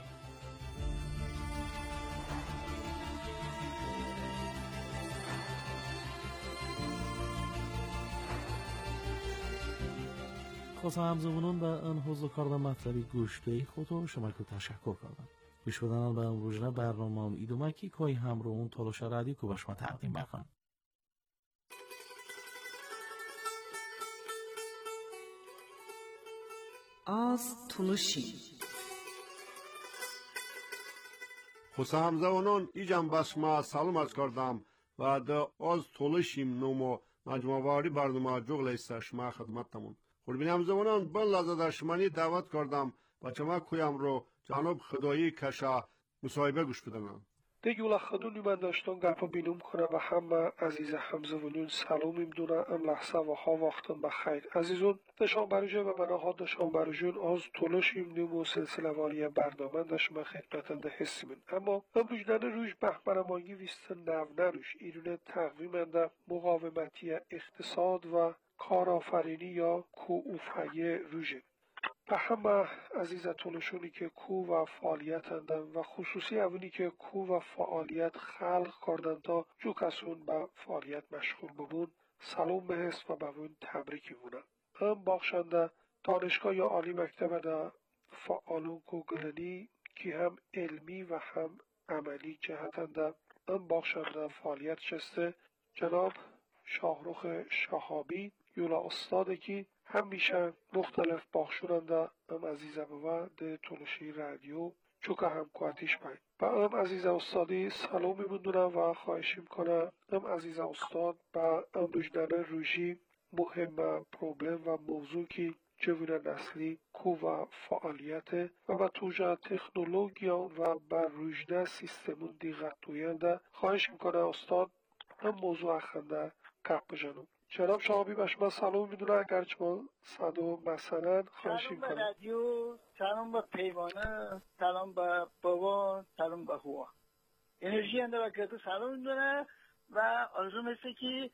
خواست همزمونون به ان حضور کردن مطلبی گوشتی خود و شما که تشکر کردم. گوش بدن به امروزنا برنامه ایدوما کی کوی همرو اون تلاش رادیو کو باش ما تقدیم بکنم. Az tuluşi. Husam zamanın icam basma salım az kardam ve de az tuluşim numu مجموعه‌واری برنامه جغل شما خدمتتون. خوربینم زمانان بل لازم شمانی دعوت کردم و چما کویم رو جناب خدایی کشا مصاحبه گوش بدن. دیگه خدونی من داشتم گپ بینم کنه و همه عزیز همزمانون سلام میدونم ام لحظه و ها وقتم بخیر. عزیزون دشان برجه و مناها دشان برجون از طولش ایمنیم و سلسله والی برنامه دشما خدمتنده حسی من. اما امروزدن روش بحمر مانگی ویستن نو نروش ایرون تقویمنده مقاومتی اقتصاد و کارآفرینی یا کووفایی روژه. به همه عزیز طولشونی که کو و فعالیت هندن و خصوصی اونی که کو و فعالیت خلق کردن تا جو کسون به فعالیت مشغول ببون سلام بهست و به اون تبریکی بونن. هم بخشنده دانشگاه یا عالی مکتب دا فعالون کو گلنی که هم علمی و هم عملی جهتنده هم بخشنده فعالیت شسته جناب شاهرخ شهابی یولا استاده که همیشه مختلف باخشوننده ام عزیزه و ده طولشی رادیو چوکا هم کواتیش باید با ام عزیزه استادی سلامی بندونم و خواهشیم کنم ام عزیزه استاد با ام روشدن روشی مهم پروبلم و موضوع که جوین نسلی کو و فعالیت و با توجه تکنولوژیا و با روشدن سیستمون دیغت دوینده خواهشیم کنم استاد ام موضوع اخنده کپ بجنم. جناب شهابی باش من سلام میدونم اگرچه ما صدا مثلا خواهشیم کنم. سلام به رادیو، سلام به پیوانه، سلام به بابا، سلام به هوا. انرژی انده و گرتو سلام میدونه و آرزو مثل که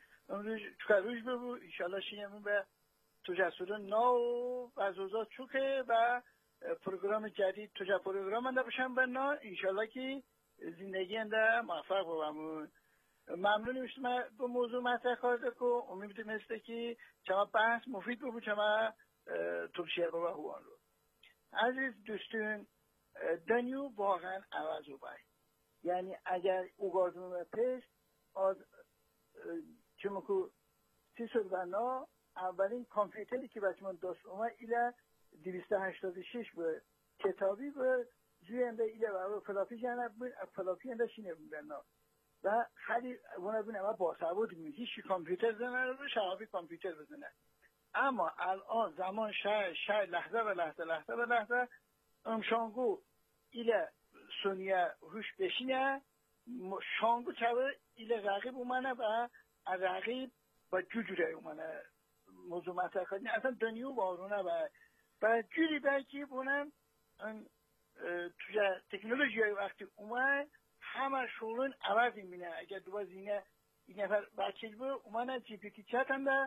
روش ببو انشالله شیمون به تجسد نو و زوزات چوکه و پروگرام جدید تجا پروگرام انده بشن به نا انشالله که زندگی انده موفق بابمون. ممنونی میشتم به موضوع مطرح کرده که امید مثل که چما بحث مفید بود چما توبشیر با هوان رو. عزیز دوستون دنیو واقعا عوض رو باید. یعنی اگر اوگاردون پیش از چما که 309 اولین کامپیوتری که بچه من داشت اومد ایله 286 به کتابی به جوی انده ایله و فلاپی جنب بود فلاپی انده شینه بودن و خیلی اونه بینه ما باسواد میگه هیچی کامپیوتر زنه رو شهابی کامپیوتر بزنه اما الان زمان شای لحظه به لحظه شانگو ایله سونیه روش بشینه شانگو چوه ایله رقیب اومنه و رقیب و جوجوره اومنه موضوع مطرح کنی اصلا دنیو وارونه و جوری بلکی بونم توی تکنولوژی های وقتی اومد همه شغلون عوض میبینه اگر دوباره زینه این نفر بچه بود اومانه جی پی تی چت هم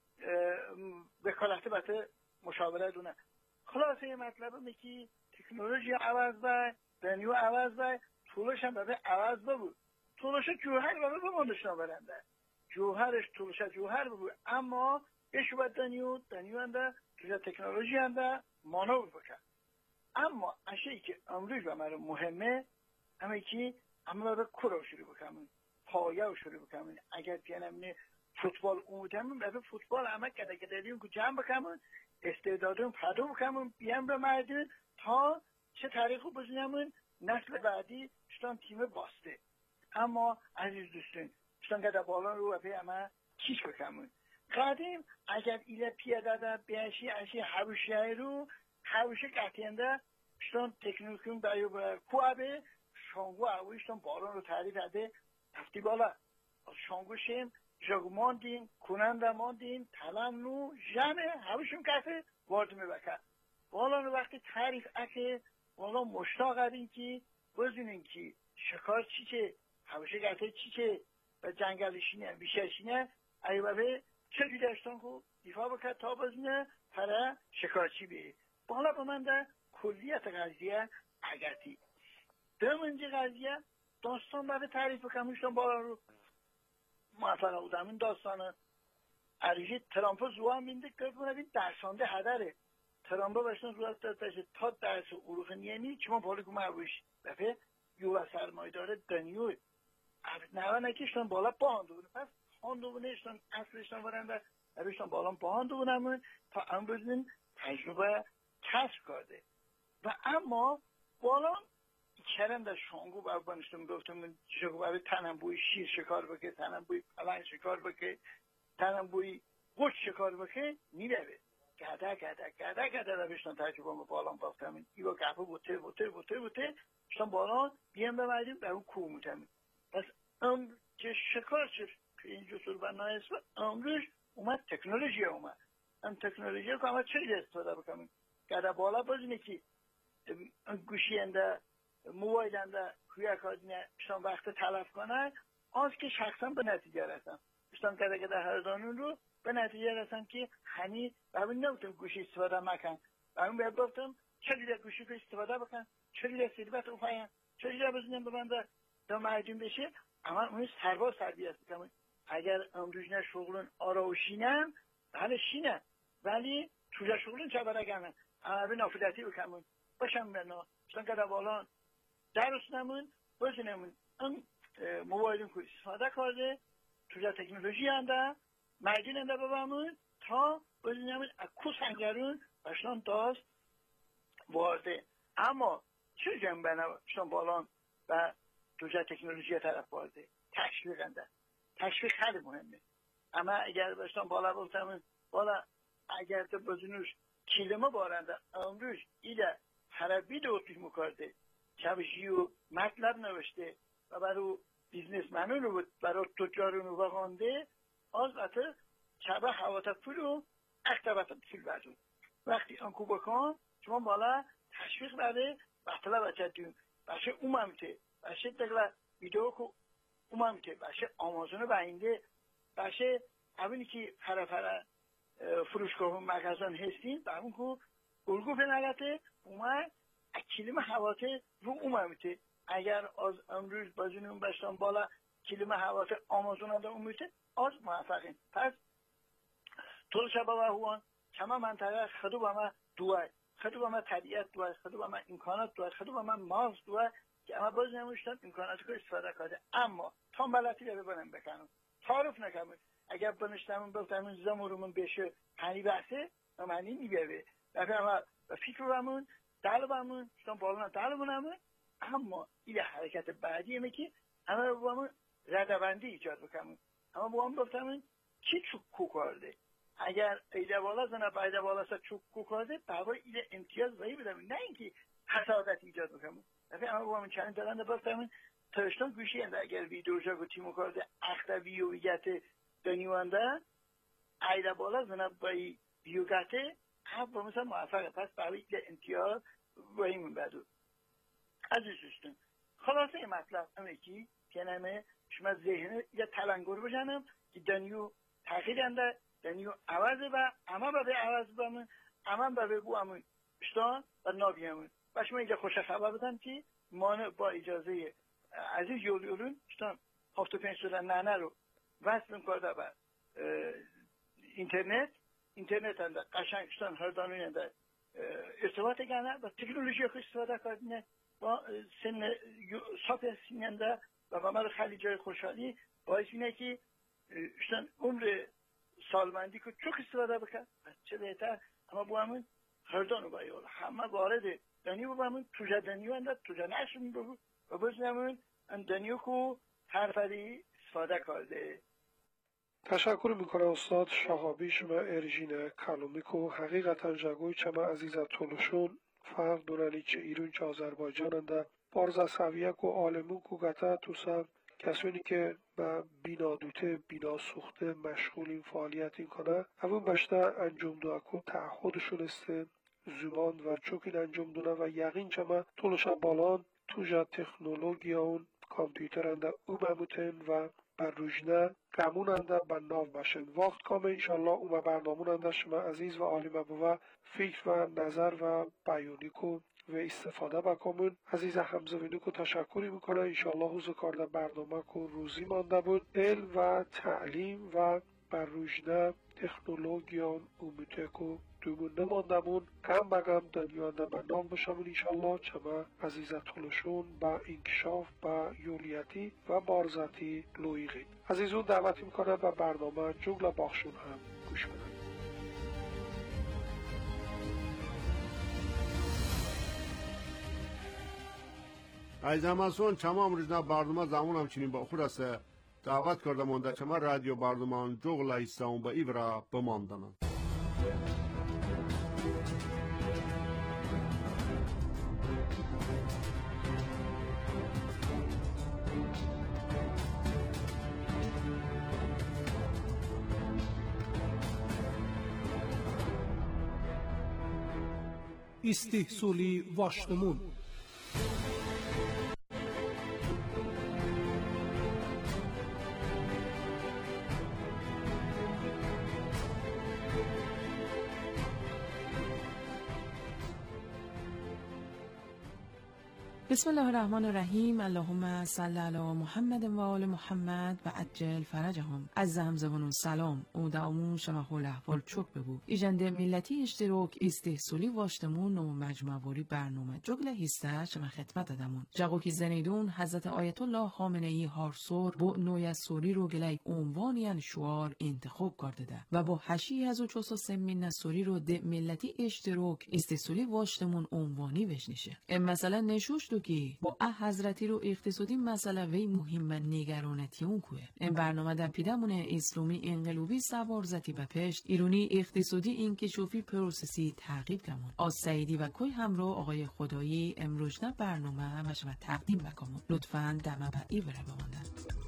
وکالت بطه مشاوره دونه خلاصه مطلب همه که تکنولوژی عوض باید دنیو عوض باید طولش هم بطه عوض بود طولش جوهر بطه بماندشنا برنده جوهرش طولش جوهر بود اما ایشو باید دنیو هم توی تکنولوژی هم مانو بکن اما اشیایی که امروز به من مهمه همه که اما به کورا شروع بکنم پایه رو شروع بکنم اگر پیانم فوتبال اومدم به فوتبال همه کدلیون که جمع بکنم استعدادون پدو بکنم بیام به مردون تا چه تاریخو بزنم نسل بعدی شتان تیم باسته اما عزیز دوستان شتان کده بالان رو به همه کیش بکنم قدیم اگر ایله پیاده ده بیشی اشی حوشیه رو حوشه قطینده شتان تکنیکون دایو به کوابه شانگو اویشتون بالون رو تعریف کرده تفتی بالا شانگو شیم جاگو ماندین کننده ماندین تلم نو جمعه همیشون کسی وارد میبکن بالون رو وقتی تعریف اکه بالا مشتاق هستین که بزنین که شکار چی چه همیشه کسی چی چه و جنگلشینه بیششینه ایوه چه جودشتان که دیفا بکرد تا بزنه پره شکار چی بیه بالا با من در کلیت قضیه اگرتی دمونجی قضیه داستان برای تعریف بکنم ایشتان بالا رو موفقه بودم این داستان عریجی ترامپ زوان بینده که بین درسانده هدره ترامبا باشن روز داشته تا درس عروق نیمی چما بالا که معروش بفه یو سرمایه داره دنیوی نه نکشتن بالا باندونه پس باندونه اشتن اصلشتن ورنده روشتن بالا باندونه تا امروزین تجربه کسب کرده و اما بالا کردن در شانگو بربانشتم گفتم شکو برای تنم بوی شیر شکار بکه تنم بوی پلنگ شکار بکه تنم بوی گوش شکار بکه نیره گده روشتن تجربه ما بالا بافتم ایوا گفه بوته شتن بالا بیان بمردیم در اون کوه موتم پس که شکار چه این جسور بنای است امروز اومد تکنولوژی اومد این تکنولوژی که اومد چه استفاده بکنیم گده بالا بازینه که گوشی انده موبایل انده کوی اکادینه شتن وقت تلف کنه آز که شخصا به نتیجه رسم شتن گده هر دانون رو به نتیجه رسم که هنی ببین نمیتونم گوشی استفاده مکن ببین باید گفتم چجوری گوشی که استفاده بکن چجوری سیلبت اوفایم چجوری بزنیم ببنده تا مردم بشه اما اون سرباز تربیت بکنم اگر امروز نه شغلون آرا و شینم بله شینم ولی توجه شغلون چه برگمن اما به نافدتی بکنم باشم بنا چون که بالان درست نمون بزنمون اون موبایلون که استفاده کرده توجه تکنولوژی انده مردین انده ببامون تا بزنمون اکو سنگرون باشلان داست وارده اما چه جنبه نشتن بالان و توجه تکنولوژی طرف وارده تشویق انده تشویق خیلی مهمه اما اگر باشتن بالا بفتمون بالا اگر تو بزنوش کلمه بارنده امروز ایده حربی دوتیش مکارده چوشیو مطلب نوشته و برای بیزنس منون رو برای تجارون رو بخونده از بطه چبه حواتا پول رو اکتبتا پول بردون وقتی انکو بکن شما بالا تشویق برده بطله بچه دون بشه اوممته بشه دقیقه ویدیو که اوممته بشه آمازون بینده بشه اونی که پره فروشگاه مغازان هستین به اون که گلگو فنالته اومد کلمه حواته رو اوممته اگر از امروز بازونون بشتن بالا کلمه حواته آمازون هم اومده از موفقین پس طول شبه و هوان کما منطقه خدو با ما دوای خدو با ما طبیعت دوای خدو با ما امکانات دوای خدو با ما ماز دوای که اما باز نموشتن امکانات که استفاده کرده اما تا بلتی رو ببنم بکنم تعارف نکنم اگر بنشتمون بفتمون زمورمون بشه هنی بحثه و معنی میبیره اما فکرمون دلبمون شتان بالان دلبونمون اما این حرکت بعدی همه که همه با همون ردبندی ایجاد بکنم اما با هم گفتم کی چوکو کرده اگر ایده بالا زنه بایده بالا سا چوکو کرده برای ایده امتیاز بایی بدم نه اینکه حسادت ایجاد بکنم اما با همون چند دارنده گفتم ترشتان گوشی انده اگر ویدیو جا گو تیمو کرده اختوی و ویگت دنیوانده ایده بالا زنه بایی ویوگته هم با مثلا موفقه پس برای ایده امتیاز بایی من بدو عزیزشتون خلاصه مطلب همه کی که نمه شما ذهنه یا تلنگر بجنم که دنیو تغییر انده دنیو عوض با اما با به عوض با من اما با به بو همون بشتان و نابی همون و شما اینجا خوش خبر بدم که ما با اجازه عزیز یولون بشتان 75 سال نانه رو وصل کرده با اینترنت انده قشنگ بشتان هر دانوی انده ارتباط گنه و تکنولوژی که استفاده کردنه با سن ساپ سیننده و با من خیلی جای خوشحالی باعث اینه که شتن عمر سالمندی که چوک استفاده بکن چه بهتر اما با همون هردانو بایول همه وارد دنیو با همون توجه دنیو انده توجه نشون بگو و بزن همون دنیو که هر فری استفاده کرده. تشکر میکنم استاد شهابی شما ارژینه کلومیکو حقیقتا جگوی چما عزیزت تولوشون فرق دورانی چه ایرون چه آذربایجان انده بارزا سویک و آلمون کو گتا تو سر کسانی که با بینا دوته بینا سوخته مشغول این فعالیت این کنه همون بشته انجام دو اکو تعهدشون است زمان و چوکین انجام دونه و یقین چما تولوشا بالان توجا تکنولوژی اون کامپیوتر انده او مموتن و بر روژنه گموننده بر ناو باشن وقت کامه انشالله اومه برناموننده شما عزیز و عالی مبوه فکر و نظر و بیانی کن و استفاده بکنون عزیز حمزه وینو کو تشکری میکنه انشالله حوزو کارده برنامه کن روزی مانده بود علم و تعلیم و بر روژنه تکنولوژیان اوموتکو دومون نماندمون کم بگم دنیانده به نام بشمون انشالله چما عزیزت خلوشون با انکشاف با یولیتی و بارزتی لویغین عزیزون دعوت میکنم به برنامه جنگل باخشون هم گوش کنم. عزیزمسون چما امروزنا برنامه زمان همچنین با خود است دعوت کرده مونده چما رادیو برنامه جغل ایستان با ایورا بماندنم. استحصالی واشتمون بسم الله الرحمن الرحیم. اللهم صل علی محمد و آل محمد و عجل فرجهم. از همزبانون سلام. او دامون شما احوال چوک ببو. ایجنده ملتی اشتراک استحصالی واشتمون و مجموعی برنامه جگل هسته شما خدمت دادمون. جاگوکی زنیدون حضرت آیت الله خامنه‌ای هارسور با نوی سوری رو گلی عنوانیان شعار انتخاب کرده و با 8403 من سوری رو ده ملتی اشتراک استحصالی واشتمون عنوانی وشنیشه. مثلا نشوش که با حضرتی رو اقتصادی مسئله وی مهم نگرانتی اون کوه. این برنامه در پیدمونه اسلامی انقلابی سوارزتی به پشت ایرانی اقتصادی انکشافی پروسسی تعقیب کمون. از سعیدی و کوی همراه آقای خدایی امروز نه برنامه و شما تقدیم بکمون. لطفاً دمه به ای بره بماندن.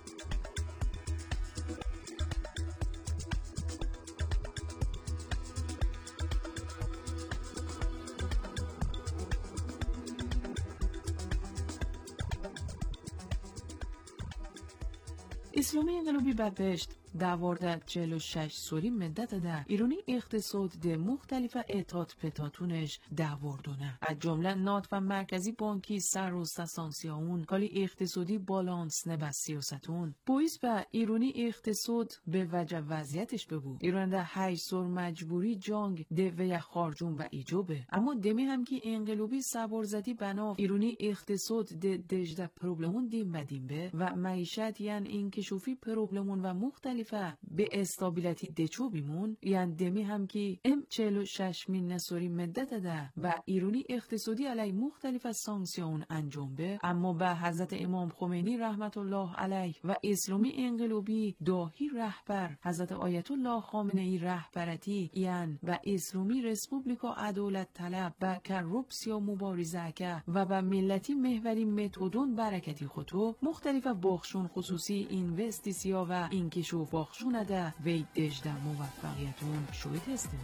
اسلامی انقلابی بدبشت دوارده 46 سوری مدت ده ایرانی اقتصاد ده مختلف اعتاد پتاتونش دواردونه از جمله نات و مرکزی بانکی سر و سانسیاون کالی اقتصادی بالانس نبه سیاستون بویز به ایرانی اقتصاد به وجه وضعیتش بگو ایران ده 8 سور مجبوری جنگ ده وی خارجون و ایجابه اما دمی هم که انقلابی سوارزتی بناف ایرانی اقتصاد ده دجده پروبلمون دیم بدیم به و معیشت یعنی انکشافی پروبلمون و مختلف به استابیلیتی دچو بیمون یعنی دمی هم که ام 46 من نسوری مدت ده و ایرانی اقتصادی علی مختلف سانکسیون انجام به اما به حضرت امام خمینی رحمت الله علیه و اسلامی انقلابی داهی رهبر حضرت آیت الله خامنه‌ای رهبرتی یعنی و اسلامی رسپوبلیکا عدالت طلب و کروپسیا مبارزه که و به ملتی محوری متدون برکتی خودو مختلف بخشون خصوصی اینوستیسیا و انکشاف باخشونه ده وی دجده موفقیتون شوید هستیم.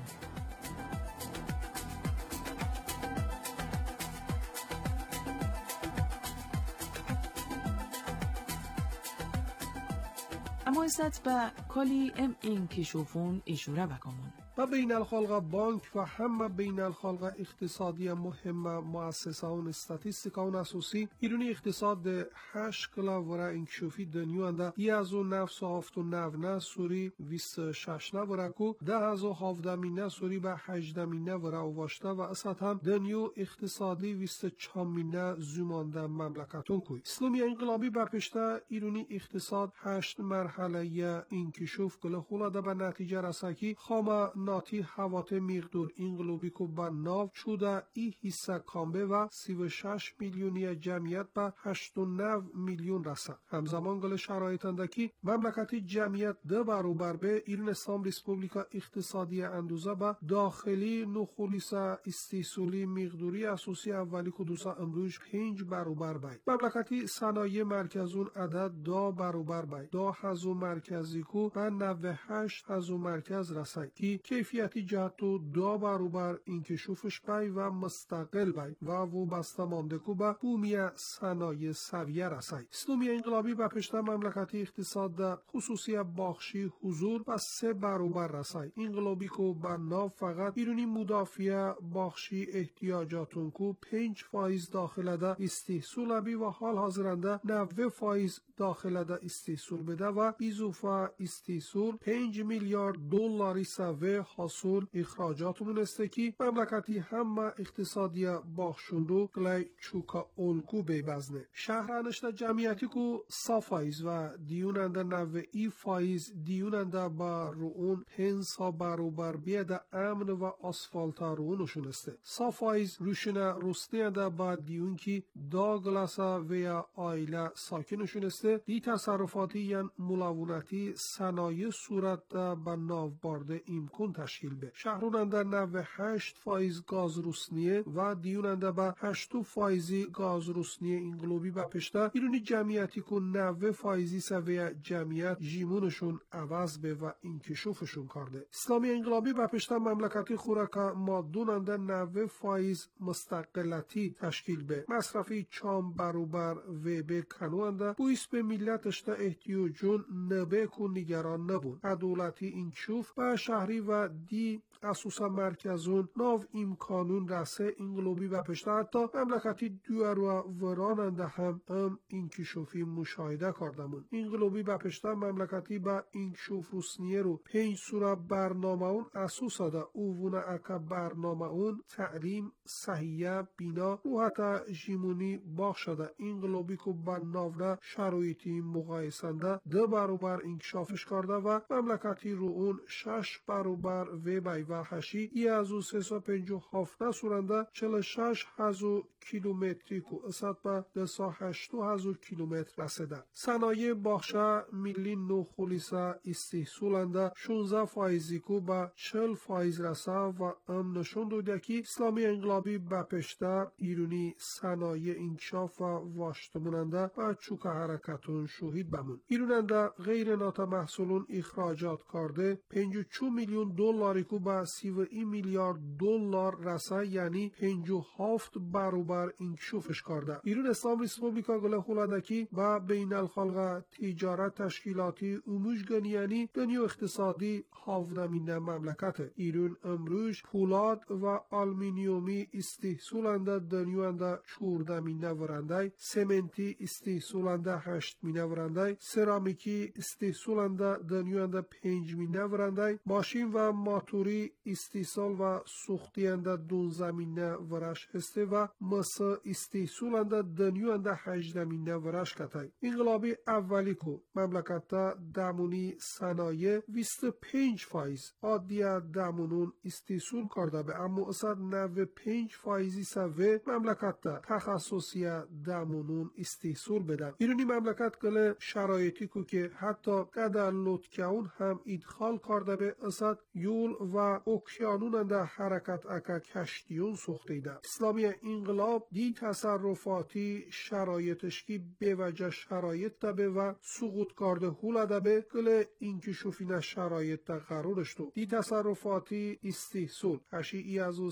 اما ایست به کلی ام انکشافون اشوره بکامون و بین الخلق بانک و همه بین الخلق اقتصادی مهم مؤسسان استاتیستیکان اساسی ایرانی اقتصاد 8 کلا ورا انکشافی دنیوانده 1979 سوری 26 ورا کو 1017 سوری به 18 ورا واشته و اسات هم دنیو اقتصادی 24 زمانده مملکتون کوی اسلامی انقلابی برپشته ایرانی اقتصاد 8 مرحله انکشاف کلا خولاده به نتیجه رسکی خامه ناتی حوات مقدور انقلابی کو با ناو چوده ای حصه کامبه و 36 میلیونی جمعیت به 89 میلیون رسد. همزمان گل شرایطندکی مملکتی جمعیت ده برابر به ایران اسلام ریسپوبلیکا اقتصادی اندوزه به داخلی نخولیسا استحصالی مقدوری اساسی اولی کدوسا امروز 5 برابر بای. مملکتی صنایع مرکزون عدد 2 برابر بای. 2 حزو مرکزی کو به 98 حزو مرکز رسد که کیفیتی جهتو 2 برابر انکشافش بای و مستقل بای و وابسته مانده کو به بومی صنایع سویه رسد. اسلامی انقلابی به پشت مملکتی اقتصاد خصوصی بخشی حضور به 3 برابر رسد. انقلابی کو به ناو فقط ایرانی مدافع بخشی احتیاجاتون کو 5% داخل ده استحصال بی و حال حاضرنده 90% داخل دا استیسول بده و ایزوفا استیسول 5 میلیارد دلاری سوه حاصل اخراجاتمون است که مملکتی همه اقتصادی باخشوندو گلی چوکا اولگو بیبزنه. شهرانشتا جمعیتی کو 100 فایز و دیوننده 90 فایز دیوننده با رون 5 برابر بیده امن و آسفالت رونشون است. 100 فایز روشنه رستنده با دیون که داگلاسا و یا آیله ساکنشون است. دی تصرفاتی یا ملاونتی صنایع صورت با ناوبارده امکان تشکیل به. شهروننده 98 فایز گاز روسنیه و دیوننده با 8 فایزی گاز روسنیه انگلوبی با پشته ایرونی جمعیتی که 90 فایزی سویه جمعیت جیمونشون عوض به و انکشوفشون کرده. اسلامی انقلابی با پشته مملکتی خوراک مادوننده 90 فایز مستقلتی تشکیل به. مصرفی چام برابر و به کنونده بویس به ملتشتا احتیاجون نبه که نگران نبون. عدالتی انکشوف و شهری و دی اساسا مرکزون ناو امکانون رسه انقلابی و پشته حتی مملکتی دوار و وراننده هم انکشوفی مشاهده کردمون. انقلابی و پشته مملکتی با انکشوف روسنیه رو 5 سوره برنامه اون اساسا دا اوونه اکا برنامه اون تعلیم، صحیه، بینا و حتی جیمونی باخ شده. انقلابی که با ناوره شرایطی مقایسنده 2 برابر انکشافش کرده و مملکتی رو اون 6 برابر و بیوحشی ای از او 357 سورنده 46,000 کیلومتری که اصد به 208,000 کیلومتر رسیده. صنایع باخشه ملی نو خلیصه استحصولنده 16 فایزی که به 40 فایز رسه و نشون دوده که اسلامی انقلابی به پشته ایرونی صنایع انکشاف و واشتموننده و چوک حرکتون شهید بمون. ایروننده غیر ناتمحصولون اخراجات کرده 52 میلیون دلاری که به 31 میلیارد دلار رسه یعنی 57 برابر انکشافش کرده. ایران اسلام ریسپوبلیکا گله خولادکی و بین الخلق تجارت تشکیلاتی اموجگنی یعنی دنیا اقتصادی هاودمینه مملکت. ایران امروز پولاد و آلمینیومی استحصولنده دنیوانده 14 مینه ورنده، سمنتی استحصولنده 8 مینه ورنده، سرامیکی استحصولنده دنیوانده 5 مینه ورنده، ماشین و ماتوری استحصال و سوختینده 12 مینه ورش هسته و مصر استحصولنده دنیوانده 18 مینه ورش کتای. انقلابی اولی کو مملکت دمونی صنایع 25 فایز عادیه دمونون استحصول کرده به اما اصد 95 فایزی سوه مملکت تخصصی دمونون استحصول بدن. ایرانی مملکت گله شرایطی کو که حتی قدر لطکاون هم ادخال کرده به اصد یول و اوکیانون ده حرکت اکا کشتیون سخته ده. اسلامی انقلاب دی تصرفاتی شرایطش که به وجه شرایط ده و سقوط کرده هوله ده به گله انکشوفینه شرایط ده قرارش دو. دی تصرفاتی استحصول هشی ای ازو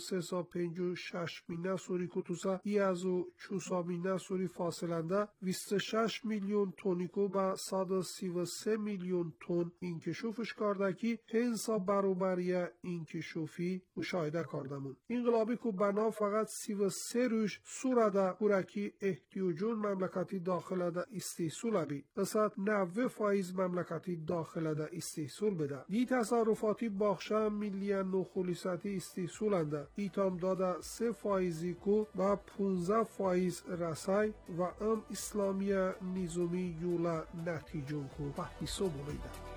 356 مینه سوری کتوسا ای ازو 400 مینه سوری فاصلنده 26 میلیون تونیکو با 133 میلیون تون انکشوفش کرده که هنسا برابری انکشوفی مشاهده کردمون. انقلابی که بنا فقط 33 روش سورده هورکی احتیاجون مملکتی داخل ده استحصول بید. اصد 90 فایز مملکتی داخل ده استحصول بده. دی تصرفاتی باخشه ملی نو خلیصتی استحصولنده ایتام داده 3 فایزی که با 15 فایز رسای و اسلامی نظامی یولا نتیجون که بحثو بولیده.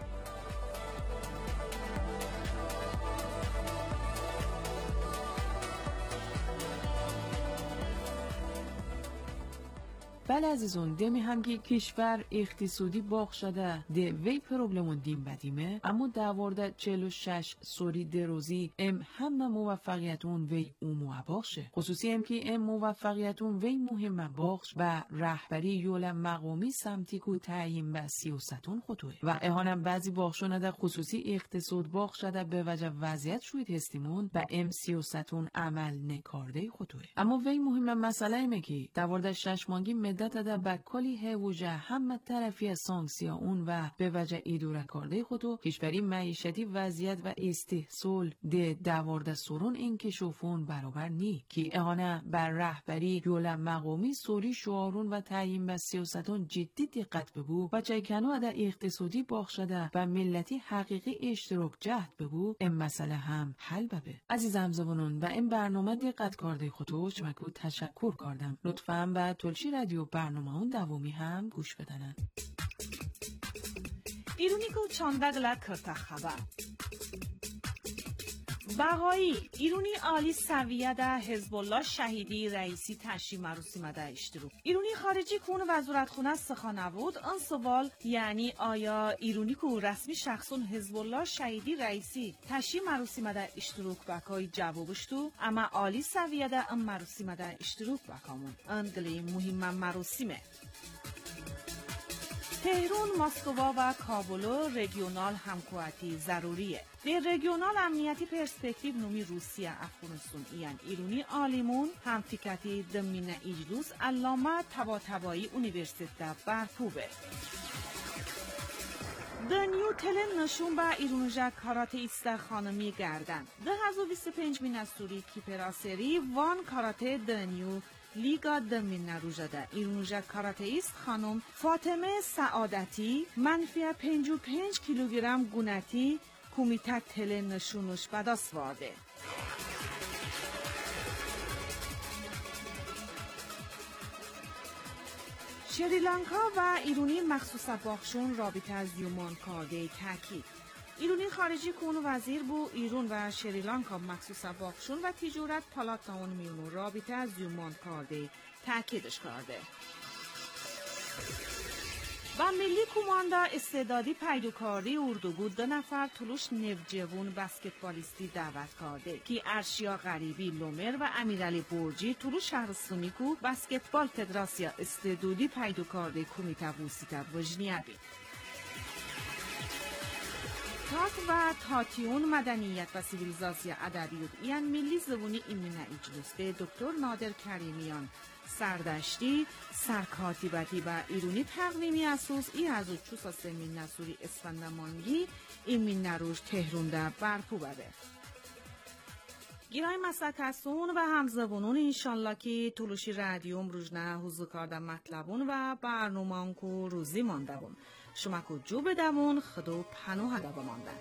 بله عزیزون دمی همگی کشور اقتصادی باخ شده ده وی پروبلمون دیم بدیمه اما داورده 46 سوری دروزی همه موفقیتون وی اومو باخشه خصوصی هم که موفقیتون وی مهمه باخش و رهبری یول مقامی سمتی که تعیین به سیاستون خطوه و اهانم بعضی باخشونه ده خصوصی اقتصاد باخ شده به وجه وضعیت شوید هستیمون و سیاستون عمل نکارده خطوه اما وی مهمه مسئله ایمه که داورده 6 مانگی مدت ده به کلی هوجه همه طرفی سانکسیا اون و به وجه ایدوره کرده خودو کشوری معیشتی وضعیت و استحصال ده دوارده سرون این کشوفون برابر نی که اهانه بر رهبری یول مقامی سوری شعارون و تعیین به سیاستون جدی دقت ببو و چیکنو ده اقتصادی باخشده و ملتی حقیقی اشتراک جهد ببو این مسئله هم حل ببه. عزیزم زبانون و این برنامه دقت کرده خودو چمکو تشکر کردم. لطفاً به تلشی رادیو برنامه اون دوامی هم گوش بدنن. ایرونی که چاندگل کرتا خبر بقایی ایرونی عالی سویه ده حزب الله شهیدی رئیسی تشریح مراسم ده اشتراک. ایرونی خارجی کون وزارت خونه سخنود آن سوال یعنی آیا ایرونی کو رسمی شخصون حزب الله شهیدی رئیسی تشریح مراسم ده اشتراک بکای جوابش تو اما عالی سویه ده ام مراسم ده اشتراک بکامون اندلی مهم مراسمه. تهران، مسکو و کابل رژیونال همکاری ضروریه. در رژیونال امنیتی پرسپکتیو نومی روسیه افغانستان ایان ایرونی عالمون هم فکرتی دمین اجلوس علامه طباطبایی اونیورسیته برپوبه. دنیو تلن نشون به ایرونجا کاراته ایست خانمی گردن. 2025 نسوری کیپراسری وان کاراته دنیو لیگا دمین نروژده ایرونجا کاراتئیست خانم فاطمه سعادتی منفی 55 کیلوگرم گونتی کمیته تل نشونش بداست وارده. شریلانکا و ایرونی مخصوص باخشون رابطه از یومان کارده تاکید. ایرونی خارجی کون وزیر بو ایرون و شریلانکا مخصوص باخشون و تجارت پالاتاون میونو رابطه از یومان کارده تاکیدش کرده. با ملی کماندا استعدادی پیدوکاری اردوگو 2 نفر تلوش نوجوان بسکتبالیستی دعوت کرده که ارشیا غریبی لومر و امیرعلی برجی تلوش شهرستانی کو بسکتبال فدراسیا استعدادی پیدوکاری کمیته وسیطه وجنیابی. تات و تاتیون مدنیت و سیویلیزاسیا ادبیات ایان ملی زبونی ایمینه اجلسته دکتر نادر کریمیان سردشتی سرکاتیبتی و ایرونی تقویمی اساس ای از چوسا سمین نسوری اسفندمانگی ایمین نروش تهرونده برپو بده. گیرای مسلکسون و همزبونون انشالله که تلوشی رادیوم روزنه حضور کردن مطلبون و برنامه کو روزی مانده بون. شما کو جو بدون خدو پنوه دا بماندن.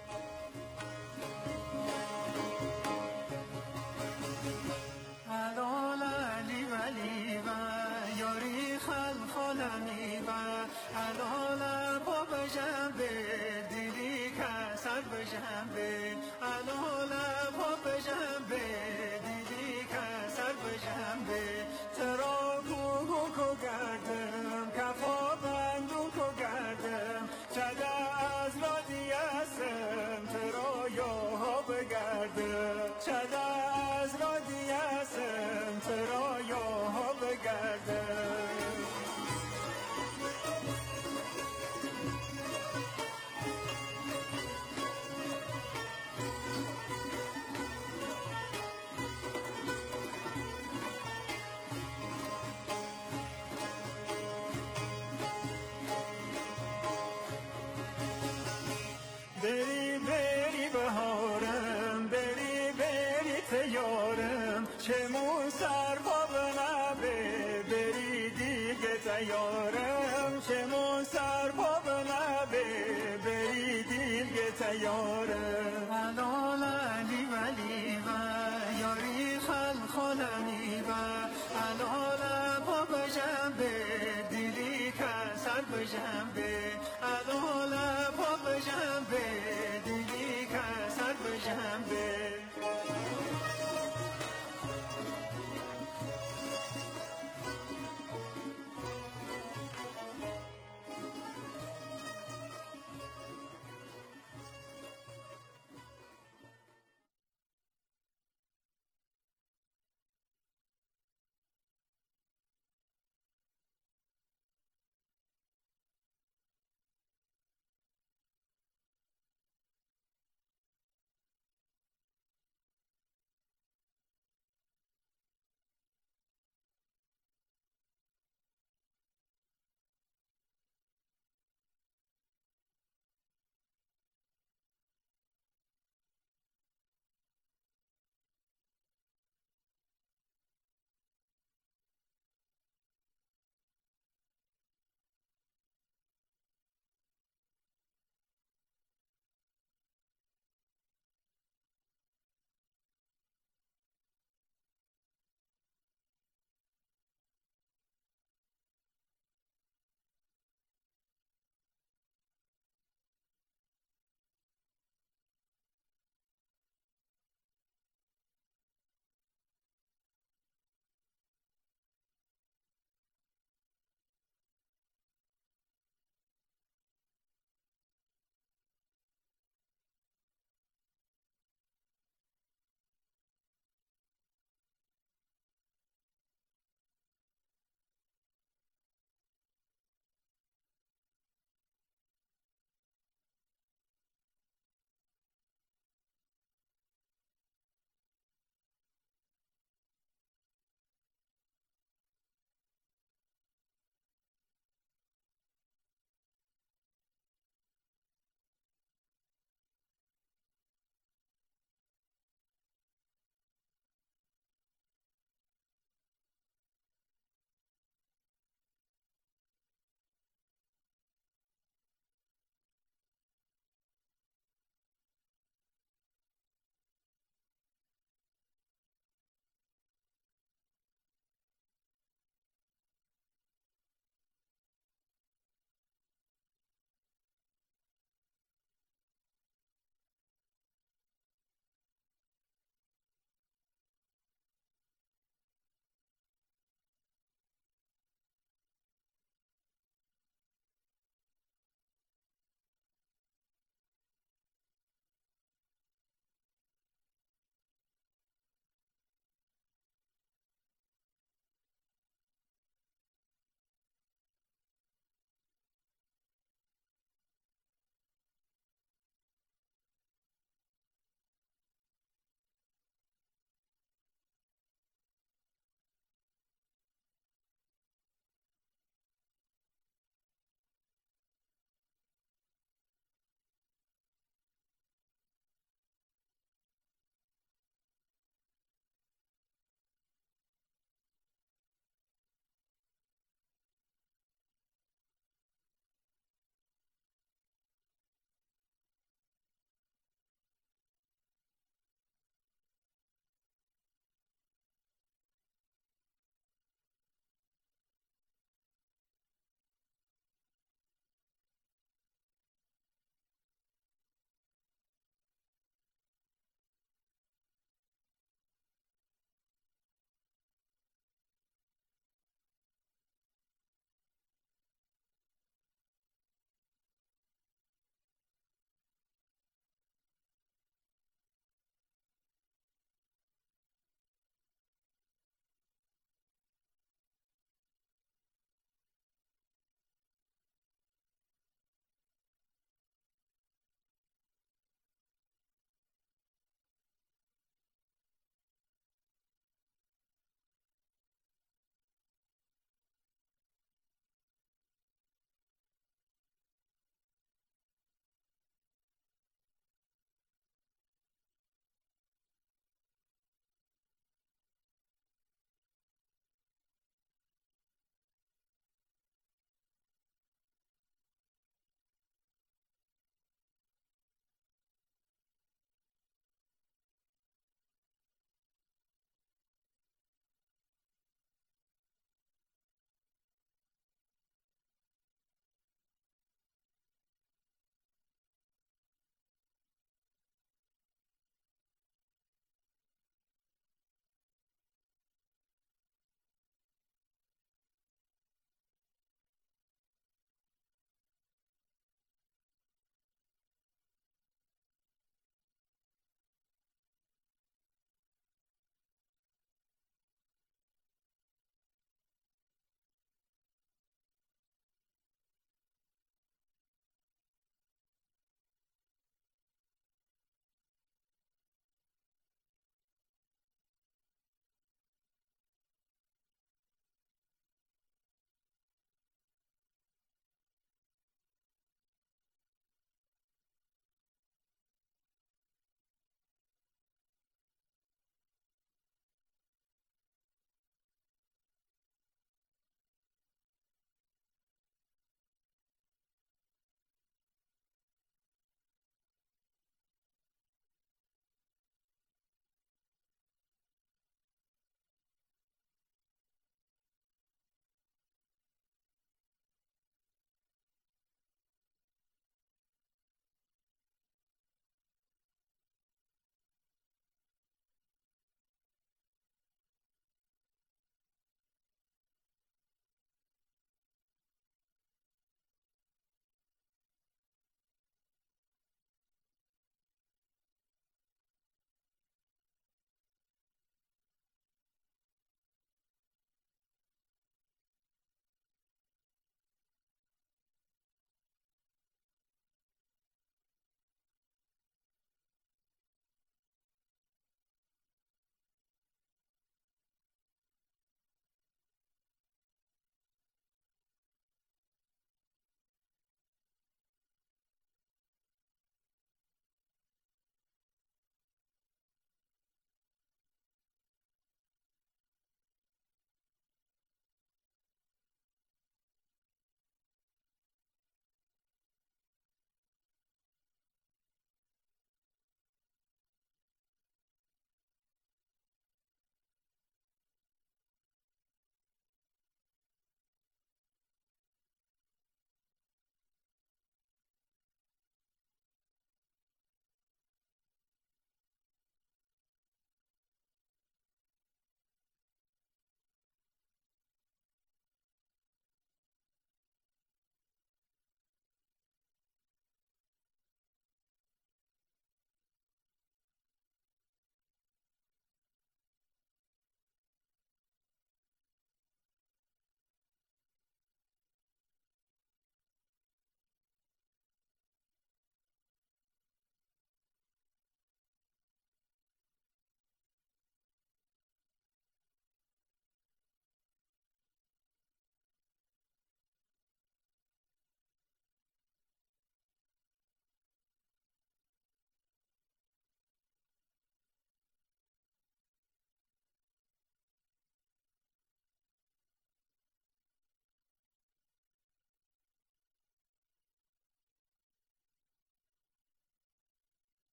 بری بری بهارم بری بری تیارم چمون سر پا بنبه بری دیگه تیارم چمون سر پا بنبه بری دیگه تیارم علال علی ولی و یاری خلخالمی و علال پا بجنبه دیلی که سر بجنبه